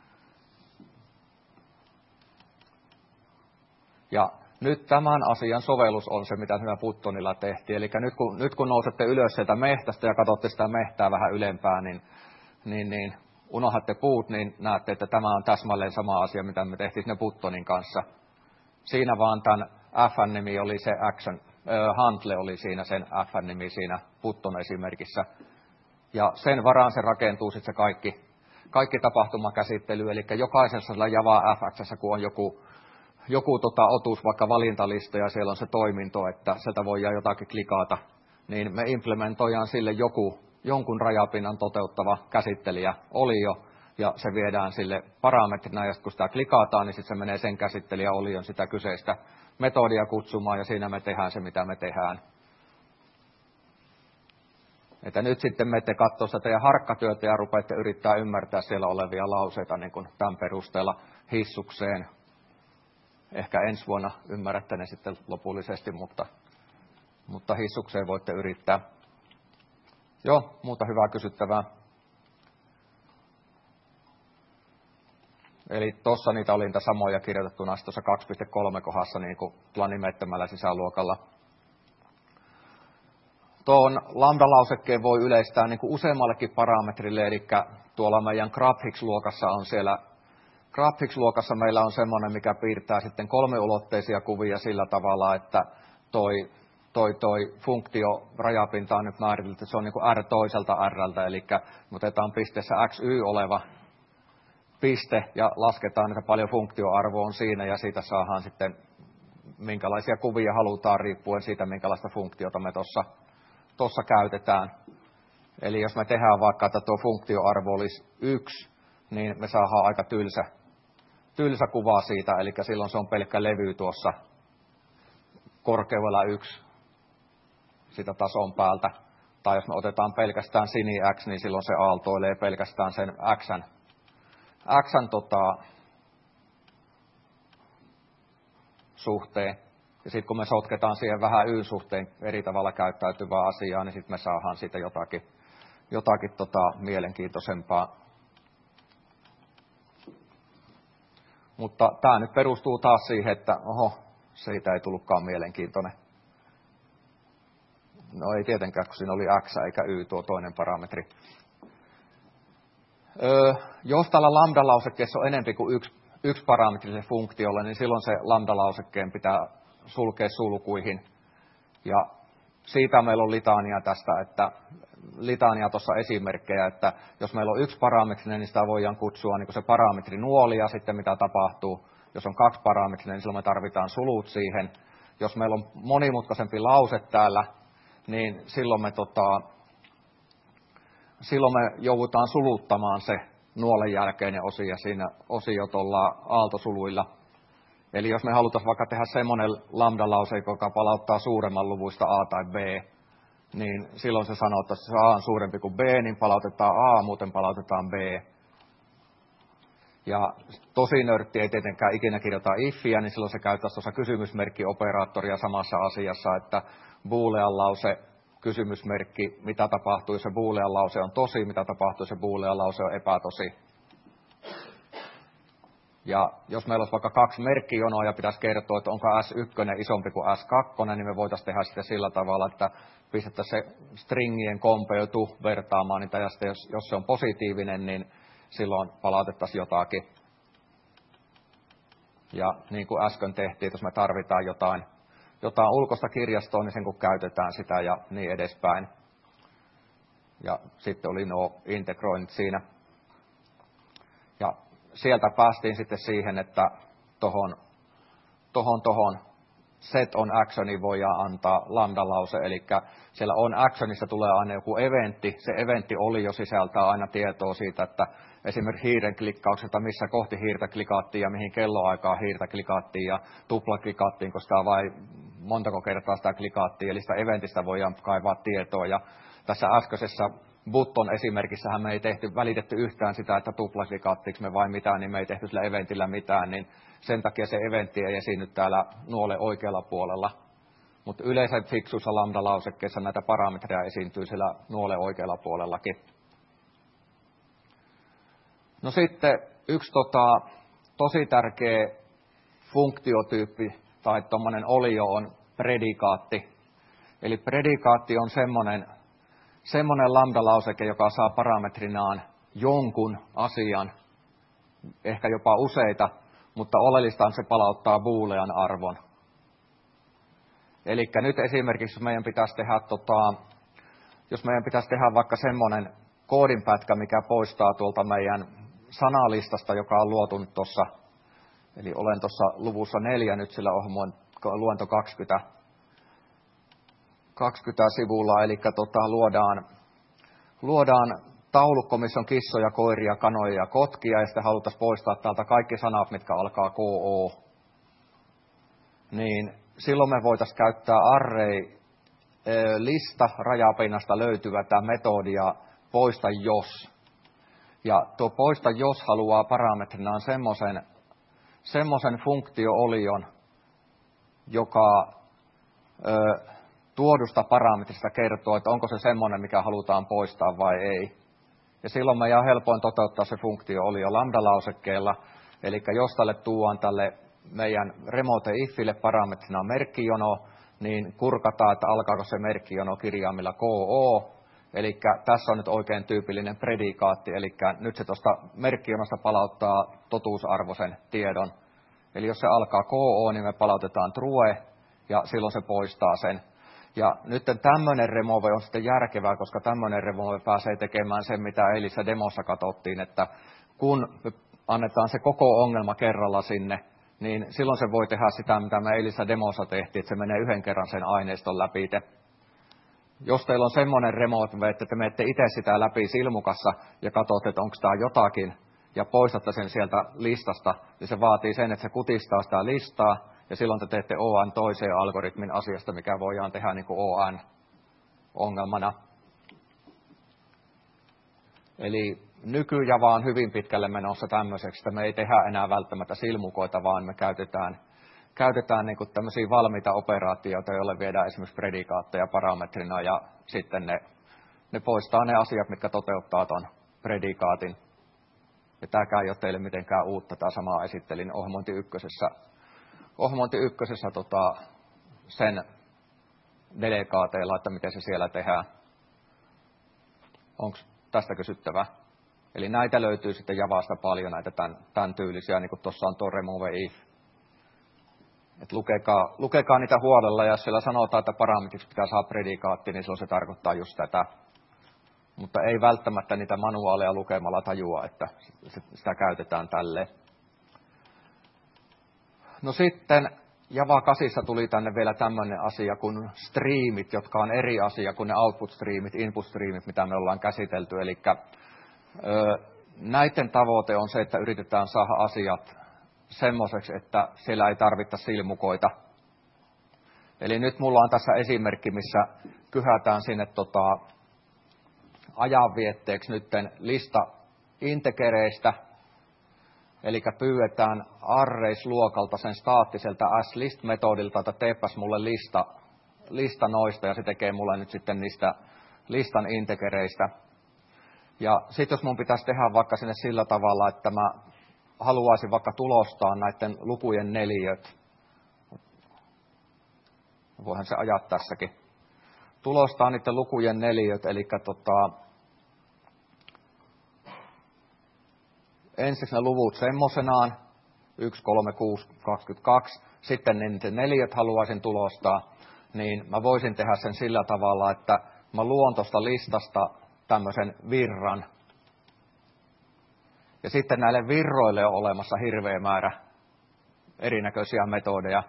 Ja nyt tämän asian sovellus on se, mitä siinä Pythonilla tehtiin. Eli nyt kun nousette ylös sieltä mehtästä ja katsotte sitä mehtää vähän ylempää, niin unohdatte puut, niin näette, että tämä on täsmälleen sama asia, mitä me tehtiin sinne Pythonin kanssa. Siinä vaan tämän F-nimi oli se action, handle oli siinä sen F-nimi siinä Python esimerkissä. Ja sen varaan se rakentuu sitten se kaikki tapahtumakäsittely, eli jokaisessa Java FX:ssä, kun on joku otus, vaikka valintalista ja siellä on se toiminto, että sieltä voidaan jotakin klikata, niin me implementoidaan sille jonkun rajapinnan toteuttava käsittelijä olio, ja se viedään sille parametrina, ja kun sitä klikataan, niin sitten se menee sen käsittelijä olion sitä kyseistä metodia kutsumaan, ja siinä me tehdään se, mitä me tehdään. Että nyt sitten menette katsoa sitä teidän harkkatyötä ja rupeatte yrittää ymmärtää siellä olevia lauseita niin kuin tämän perusteella hissukseen. Ehkä ensi vuonna ymmärrätte ne sitten lopullisesti, mutta hissukseen voitte yrittää. Joo, muuta hyvää kysyttävää. Eli tuossa niitä oli niitä samoja kirjoitettuna tuossa 2.3 kohdassa niin kuin tuolla nimettömällä sisäluokalla. Tuon lambda-lausekkeen voi yleistää niin kuin useammallekin parametrille, eli tuolla meidän GraphX-luokassa on siellä, GraphX-luokassa meillä on semmoinen, mikä piirtää sitten 3-ulotteisia kuvia sillä tavalla, että toi funktio rajapinta on nyt määritelty, että se on niin kuin r toiselta rltä, eli me otetaan pisteessä xy oleva piste ja lasketaan, että paljon funktioarvo on siinä ja siitä saadaan sitten minkälaisia kuvia halutaan riippuen siitä, minkälaista funktiota me tuossa käytetään. Eli jos me tehdään vaikka, että tuo funktioarvo olisi 1, niin me saadaan aika tylsä kuva siitä, eli silloin se on pelkkä levy tuossa korkeudella 1 sitä tason päältä. Tai jos me otetaan pelkästään sini x, niin silloin se aaltoilee pelkästään sen xn suhteen. Ja sitten kun me sotketaan siihen vähän y-suhteen eri tavalla käyttäytyvää asiaa, niin sitten me saadaan siitä jotakin mielenkiintoisempaa. Mutta tämä nyt perustuu taas siihen, että siitä ei tullutkaan mielenkiintoinen. No ei tietenkään, kun siinä oli x eikä y tuo toinen parametri. Jos tällä lambda-lausekkeessa on enemmän kuin yksi parametri funktiolle, niin silloin se lambda-lausekkeen pitää sulkea sulkuihin. Ja siitä meillä on litania tuossa esimerkkejä, että jos meillä on yksi parametri, niin sitä voidaan kutsua niin kuin se parametri nuoli, ja sitten mitä tapahtuu, jos on 2 parametria, niin silloin me tarvitaan sulut siihen. Jos meillä on monimutkaisempi lause täällä, niin silloin me joudutaan suluttamaan se nuolen jälkeinen osio, ja siinä osiot ollaan aaltosuluilla. Eli jos me halutaan vaikka tehdä semmoinen lambda-lause, joka palauttaa suuremman luvuista a tai b, niin silloin se sanoo, että se a on suurempi kuin b, niin palautetaan a, muuten palautetaan b. Ja tosi nörtti ei tietenkään ikinä kirjoita iffiä, niin silloin se käyttäisi tuossa kysymysmerkkioperaattoria samassa asiassa, että boolean lause, kysymysmerkki, mitä tapahtuu, jos se boolean lause on tosi, mitä tapahtuu, jos se boolean lause on epätosi. Ja jos meillä olisi vaikka 2 merkkijonoa ja pitäisi kertoa, että onko S1 isompi kuin S2, niin me voitaisiin tehdä sitä sillä tavalla, että pistettäisiin se stringien kompeutu vertaamaan niitä, ja sitten jos se on positiivinen, niin silloin palautettaisiin jotakin. Ja niin kuin äsken tehtiin, että jos me tarvitaan jotain ulkoista kirjastoa, niin sen kun käytetään sitä ja niin edespäin. Ja sitten oli nuo integroinnit siinä. Ja sieltä päästiin sitten siihen, että tohon set on actioniin voidaan antaa lambda-lause, eli siellä on actionissa tulee aina joku eventti. Se eventti oli jo sisältää aina tietoa siitä, että esimerkiksi hiiren klikkaukselta, missä kohti hiirtä klikattiin ja mihin kelloaikaan hiirtä klikattiin ja tupla klikattiin, koska vai montako kertaa sitä klikattiin, eli sitä eventistä voidaan kaivaa tietoa. Ja tässä äskeisessä button esimerkissähän me ei välitetty yhtään sitä, että tupla klikattiinko me vai mitään, niin me ei tehty sillä eventillä mitään, niin sen takia se eventti ei esiinny täällä nuolen oikealla puolella. Mutta yleensä fiksuissa lambda-lausekkeissa näitä parametreja esiintyy siellä nuolen oikealla puolellakin. No sitten yksi tosi tärkeä funktiotyyppi tai tuommoinen olio on predikaatti. Eli predikaatti on semmoinen lambda-lauseke, joka saa parametrinaan jonkun asian, ehkä jopa useita, mutta oleellista on, se palauttaa boolean arvon. Eli nyt esimerkiksi, jos meidän pitäisi tehdä vaikka semmoinen koodinpätkä, mikä poistaa tuolta meidän sanalistasta, joka on luotu nyt tuossa, eli olen tuossa luvussa 4 nyt, sillä on luento 20 sivulla, eli luodaan taulukko, missä on kissoja, koiria, kanoja ja kotkia, ja sitten haluttaisiin poistaa täältä kaikki sanat, mitkä alkaa KO. Niin silloin me voitaisiin käyttää lista rajapinnasta löytyvä tämä metodia poista jos. Ja tuo poista jos haluaa parametrinaan semmoisen funktio-olion, joka tuodusta parametrista kertoo, että onko se semmoinen, mikä halutaan poistaa vai ei. Ja silloin meidän on helpoin toteuttaa se funktio-olio lambda-lausekkeella. Eli jos tälle tuodaan tälle meidän remote ifille parametrina merkkijono, niin kurkataan, että alkaako se merkkijono kirjaimilla KO. Eli tässä on nyt oikein tyypillinen predikaatti, eli nyt se tuosta merkkijonosta palauttaa totuusarvoisen tiedon. Eli jos se alkaa KO, niin me palautetaan true, ja silloin se poistaa sen. Ja nyt tämmöinen remove on sitten järkevää, koska tämmöinen remove pääsee tekemään sen, mitä eilisessä demossa katsottiin, että kun annetaan se koko ongelma kerralla sinne, niin silloin se voi tehdä sitä, mitä me eilisessä demossa tehtiin, että se menee yhden kerran sen aineiston läpi. Jos teillä on semmoinen remove, että te menette itse sitä läpi silmukassa ja katsotte, että onko tämä jotakin, ja poistatte sen sieltä listasta, niin se vaatii sen, että se kutistaa sitä listaa, ja silloin te teette ON toiseen algoritmin asiasta, mikä voidaan tehdä niin kuin ON-ongelmana. Eli nykyjava on hyvin pitkälle menossa tämmöiseksi, että me ei tehdä enää välttämättä silmukoita, vaan me käytetään niin kuin tämmöisiä valmiita operaatioita, joille viedään esimerkiksi predikaatteja parametrina, ja sitten ne poistaa ne asiat, mitkä toteuttaa tuon predikaatin. Ja tämäkään ei ole teille mitenkään uutta, tämä sama esittelin ohjelmointi ykkösessä sen delegaateilla, että miten se siellä tehdään. Onko tästä kysyttävää? Eli näitä löytyy sitten Javasta paljon, näitä tämän tyylisiä, niin kuin tuossa on tuo remove if. Et lukekaa niitä huolella, ja jos siellä sanotaan, että parametriksi pitää saada predikaatti, niin silloin se tarkoittaa just tätä. Mutta ei välttämättä niitä manuaaleja lukemalla tajua, että sitä käytetään tälleen. No sitten Java 8 tuli tänne vielä tämmöinen asia kuin streamit, jotka on eri asia kuin ne output-streamit, input-streamit, mitä me ollaan käsitelty. Eli näiden tavoite on se, että yritetään saada asiat semmoiseksi, että siellä ei tarvita silmukoita. Eli nyt mulla on tässä esimerkki, missä kyhätään sinne ajanvietteeksi nytten lista integereistä, eli pyydetään arrays-luokalta sen staattiselta aslist-metodilta, että teepäs mulle lista noista, ja se tekee mulle nyt sitten niistä listan integereistä. Ja sitten jos mun pitäisi tehdä vaikka sinne sillä tavalla, että mä haluaisin vaikka tulostaa näiden lukujen neliöt, voihan se ajaa tässäkin, tulostaa niiden lukujen neliöt, eli ensiksi ne luvut semmoisenaan, 1, 3, 6, 22, sitten ne neliöt haluaisin tulostaa, niin mä voisin tehdä sen sillä tavalla, että mä luon tuosta listasta tämmöisen virran. Ja sitten näille virroille on olemassa hirveä määrä erinäköisiä metodeja.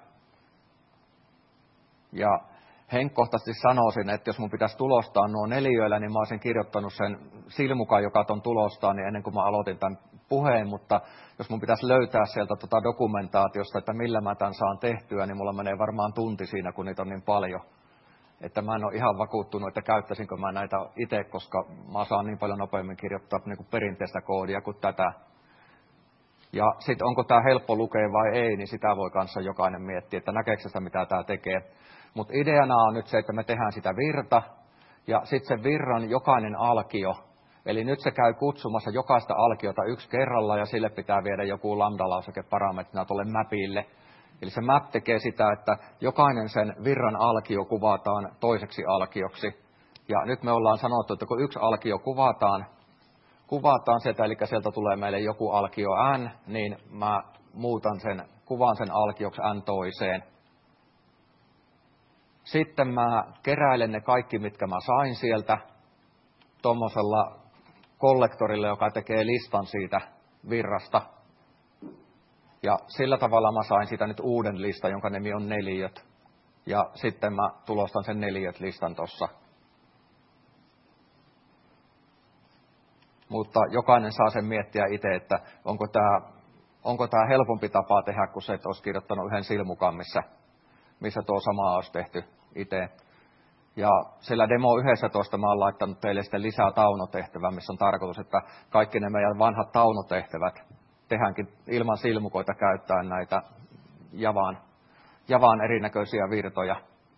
Ja henkkohtaisesti sanoisin, että jos mun pitäisi tulostaa nuo neliöillä, niin mä olisin kirjoittanut sen silmukan, joka ton tulostaa, niin ennen kuin mä aloitin tämän puheen, mutta jos mun pitäisi löytää sieltä dokumentaatiosta, että millä mä tämän saan tehtyä, niin mulla menee varmaan tunti siinä, kun niitä on niin paljon. Että mä en ole ihan vakuuttunut, että käyttäisinkö mä näitä itse, koska mä saan niin paljon nopeammin kirjoittaa niin kuin perinteistä koodia kuin tätä. Ja sitten onko tämä helppo lukea vai ei, niin sitä voi kanssa jokainen miettiä, että näkeekö sitä, mitä tämä tekee. Mutta ideana on nyt se, että me tehdään sitä virta, ja sitten se virran jokainen alkio, eli nyt se käy kutsumassa jokaista alkiota yksi kerralla, ja sille pitää viedä joku lambda-lauseke parametrina tuolle mapille. Eli se map tekee sitä, että jokainen sen virran alkio kuvataan toiseksi alkioksi. Ja nyt me ollaan sanottu, että kun yksi alkio kuvataan sieltä, eli sieltä tulee meille joku alkio n, niin mä kuvaan sen alkioksi n toiseen. Sitten mä keräilen ne kaikki, mitkä mä sain sieltä tuommoisella kollektorilla, joka tekee listan siitä virrasta. Ja sillä tavalla mä sain siitä nyt uuden listan, jonka nimi on neliöt. Ja sitten mä tulostan sen neliöt-listan tuossa. Mutta jokainen saa sen miettiä itse, että onko tämä helpompi tapa tehdä, kuin se, että olisi kirjoittanut yhden silmukan, missä tuo sama olisi tehty itse. Ja siellä demo 11 mä oon laittanut teille sitten lisää taunotehtävää, missä on tarkoitus, että kaikki ne meidän vanhat taunotehtävät tehdäänkin ilman silmukoita käyttäen näitä Javaan erinäköisiä virtoja.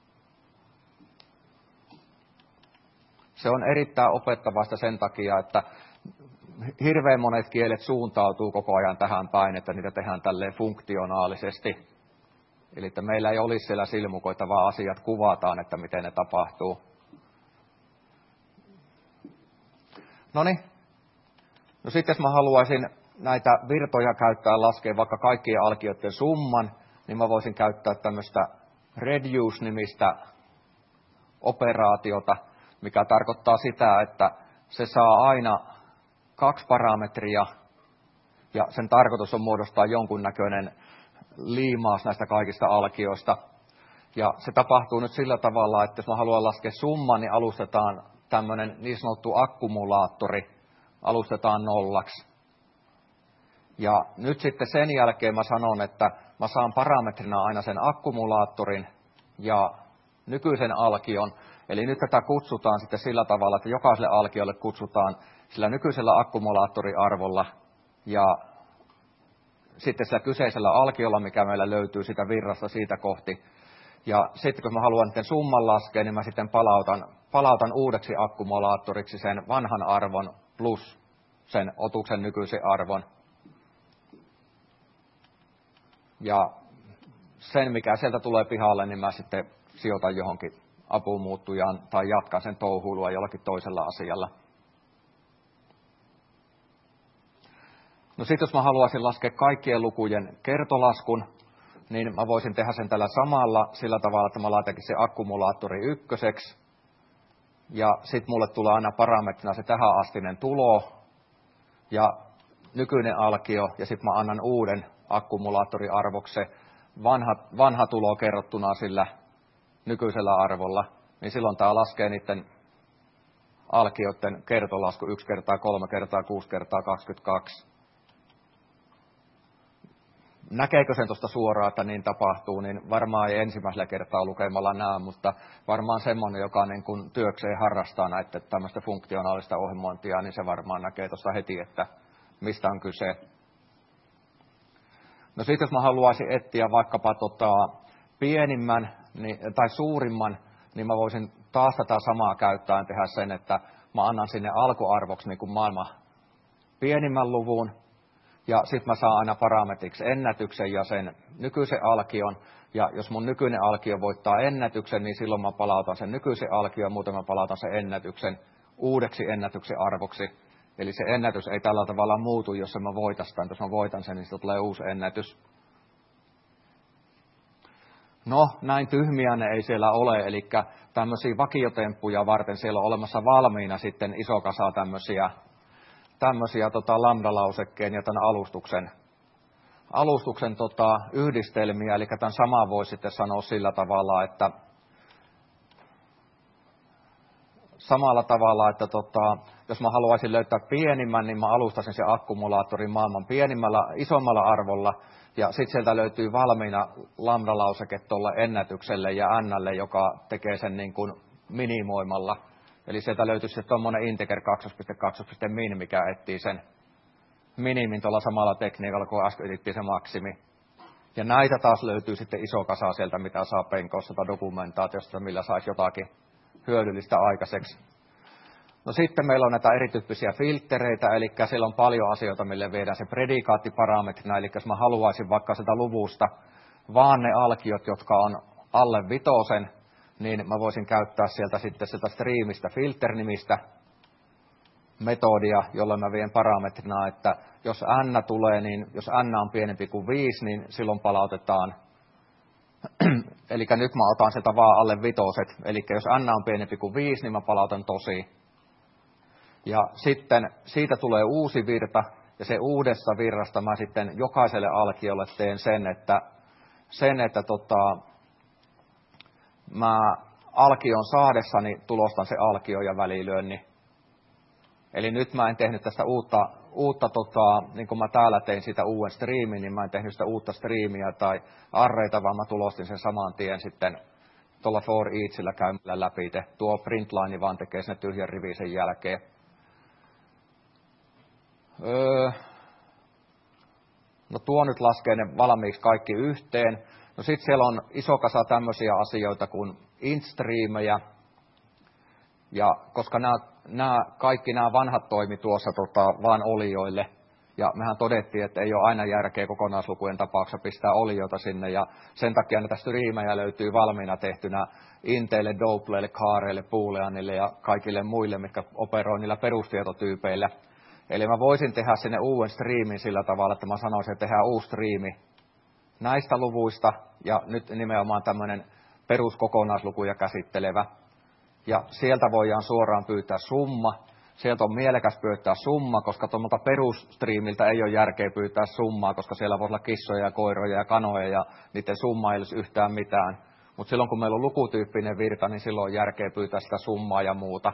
Se on erittäin opettavaista sen takia, että hirveän monet kielet suuntautuu koko ajan tähän päin, että niitä tehdään tälleen funktionaalisesti. Eli että meillä ei olisi siellä silmukoita, vaan asiat kuvataan, että miten ne tapahtuu. Noniin. No sitten jos mä haluaisin näitä virtoja käyttää laskea vaikka kaikkien alkioiden summan, niin mä voisin käyttää tämmöistä reduce-nimistä operaatiota, mikä tarkoittaa sitä, että se saa aina 2 parametria, ja sen tarkoitus on muodostaa jonkunnäköinen liimaus näistä kaikista alkioista. Ja se tapahtuu nyt sillä tavalla, että jos mä haluan laskea summan, niin alustetaan tämmöinen niin sanottu akkumulaattori, alustetaan 0. Ja nyt sitten sen jälkeen mä sanon, että mä saan parametrina aina sen akkumulaattorin ja nykyisen alkion. Eli nyt tätä kutsutaan sitten sillä tavalla, että jokaiselle alkiolle kutsutaan sillä nykyisellä akkumulaattoriarvolla ja sitten sillä kyseisellä alkiolla, mikä meillä löytyy sitä virrasta siitä kohti. Ja sitten kun mä haluan sen summan laskea, niin mä sitten palautan uudeksi akkumulaattoriksi sen vanhan arvon plus sen otuksen nykyisen arvon. Ja sen, mikä sieltä tulee pihalle, niin mä sitten sijoitan johonkin apumuuttujaan tai jatkan sen touhuilua jollakin toisella asialla. No sitten jos mä haluaisin laskea kaikkien lukujen kertolaskun, niin mä voisin tehdä sen tällä samalla sillä tavalla, että mä laitankin se akkumulaattori 1. Ja sitten mulle tulee aina parametrina se tähänastinen tulo ja nykyinen alkio, ja sitten mä annan uuden akkumulaattoriarvoksi vanha tulo kerrottuna sillä nykyisellä arvolla, niin silloin tämä laskee niiden alkioiden kertolasku 1 kertaa 3 kertaa 6 kertaa 22. Näkeekö sen tuosta suoraan, että niin tapahtuu, niin varmaan ei ensimmäisellä kertaa lukemalla näe, mutta varmaan semmoinen, joka niin kuin työkseen harrastaa näitä tämmöistä funktionaalista ohjelmointia, niin se varmaan näkee tuosta heti, että mistä on kyse. No sitten jos mä haluaisin etsiä vaikkapa pienimmän tai suurimman, niin mä voisin taas tätä samaa käyttäen tehdä sen, että mä annan sinne alkuarvoksi niin kuin maailman pienimmän luvun, ja sitten mä saan aina parametriksi ennätyksen ja sen nykyisen alkion, ja jos mun nykyinen alkio voittaa ennätyksen, niin silloin mä palautan sen nykyisen alkion, muuten mä palautan sen ennätyksen uudeksi ennätyksen arvoksi. Eli se ennätys ei tällä tavalla muutu, jos mä voitan sitä. Jos mä voitan sen, niin siitä tulee uusi ennätys. No, näin tyhmiä ne ei siellä ole, eli tämmöisiä vakiotemppuja varten siellä on olemassa valmiina sitten iso kasa tämmöisiä lambda-lausekkeen ja tämän alustuksen yhdistelmiä, eli tämän saman voi sitten sanoa sillä tavalla, että samalla tavalla, että jos mä haluaisin löytää pienimmän, niin mä alustaisin se akkumulaattorin maailman isommalla arvolla, ja sitten sieltä löytyy valmiina lambda-lauseke tuolle ennätykselle ja n:lle, joka tekee sen niin kuin minimoimalla. Eli sieltä löytyy sitten tuommoinen integer 2.2.min, mikä etsii sen minimin tuolla samalla tekniikalla, kun äsken etsittiin se maksimi. Ja näitä taas löytyy sitten iso kasa sieltä, mitä saa penkossa tai dokumentaatiosta, millä saisi jotakin hyödyllistä aikaiseksi. No sitten meillä on näitä erityyppisiä filttereitä, eli siellä on paljon asioita, mille viedään se predikaattiparametrina, eli jos mä haluaisin vaikka sitä luvusta vaan ne alkiot, jotka on alle 5, niin mä voisin käyttää sieltä sitten sitä streamista filter-nimistä metodia, jolla mä vien parametrina, että jos n tulee, niin jos n on pienempi kuin 5, niin silloin palautetaan. Eli nyt mä otan sieltä vaan alle 5, eli jos n on pienempi kuin 5, niin mä palautan tosi. Ja sitten siitä tulee uusi virta, ja se uudesta virrasta mä sitten jokaiselle alkiolle teen sen, että mä alkion saadessani tulostan se alkio ja välilyönnin. Eli nyt mä en tehnyt tästä uutta niin kuin mä täällä tein sitä uuden striimin, niin mä en tehnyt sitä uutta striimiä tai arreita, vaan mä tulostin sen saman tien sitten tuolla For Eatsillä käymällä läpi. Tuo Printline vaan tekee sinne tyhjän rivin sen jälkeen. No tuo nyt laskee ne valmiiksi kaikki yhteen. No sit siellä on iso kasa tämmöisiä asioita kuin IntStreamejä. Ja koska kaikki nämä vanhat toimi tuossa vaan olioille, ja mehän todettiin, että ei ole aina järkeä kokonaislukujen tapauksessa pistää olioita sinne, ja sen takia näitä striimejä löytyy valmiina tehtynä Inteille, Doubleille, Kaareille, Booleanille ja kaikille muille, mitkä operoi niillä perustietotyypeillä. Eli mä voisin tehdä sinne uuden striimin sillä tavalla, että mä sanoisin, että tehdään uusi striimi näistä luvuista, ja nyt nimenomaan tämmöinen peruskokonaislukuja käsittelevä. Ja sieltä voidaan suoraan pyytää summa. Sieltä on mielekäs pyytää summa, koska tuolta perusstriimiltä ei ole järkeä pyytää summaa, koska siellä voi olla kissoja ja koiroja ja kanoja ja niiden summa ei olisi yhtään mitään. Mutta silloin kun meillä on lukutyyppinen virta, niin silloin on järkeä pyytää sitä summaa ja muuta.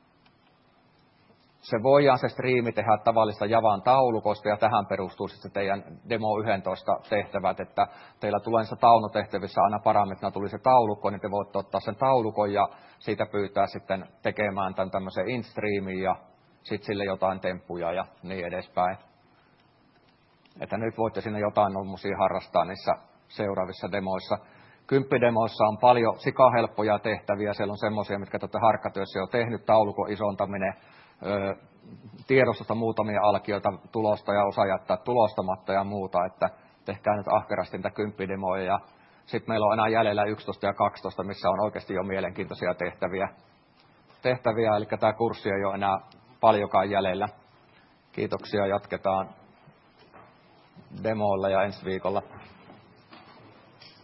Se voidaan se striimi tehdä tavallista Javan taulukosta ja tähän perustuu sitten teidän Demo 11 tehtävät, että teillä tulee niissä taulutehtävissä aina parametrina tuli se taulukko, niin te voitte ottaa sen taulukon ja siitä pyytää sitten tekemään tämän tämmöisen IntStreamin ja sitten sille jotain temppuja ja niin edespäin. Että nyt voitte sinne jotain musia harrastaa niissä seuraavissa demoissa. 10-demoissa on paljon sikahelppoja tehtäviä, siellä on semmoisia, mitkä te olette harkkatyössä jo tehnyt, taulukon isontaminen, tiedostosta muutamia alkioita tulosta ja osa jättää tulostamatta ja muuta, että tehkää nyt ahkerasti niitä 10-demoja. Ja sitten meillä on enää jäljellä 11 ja 12, missä on oikeasti jo mielenkiintoisia tehtäviä, eli tämä kurssi ei ole enää paljonkaan jäljellä. Kiitoksia, jatketaan demoilla ja ensi viikolla.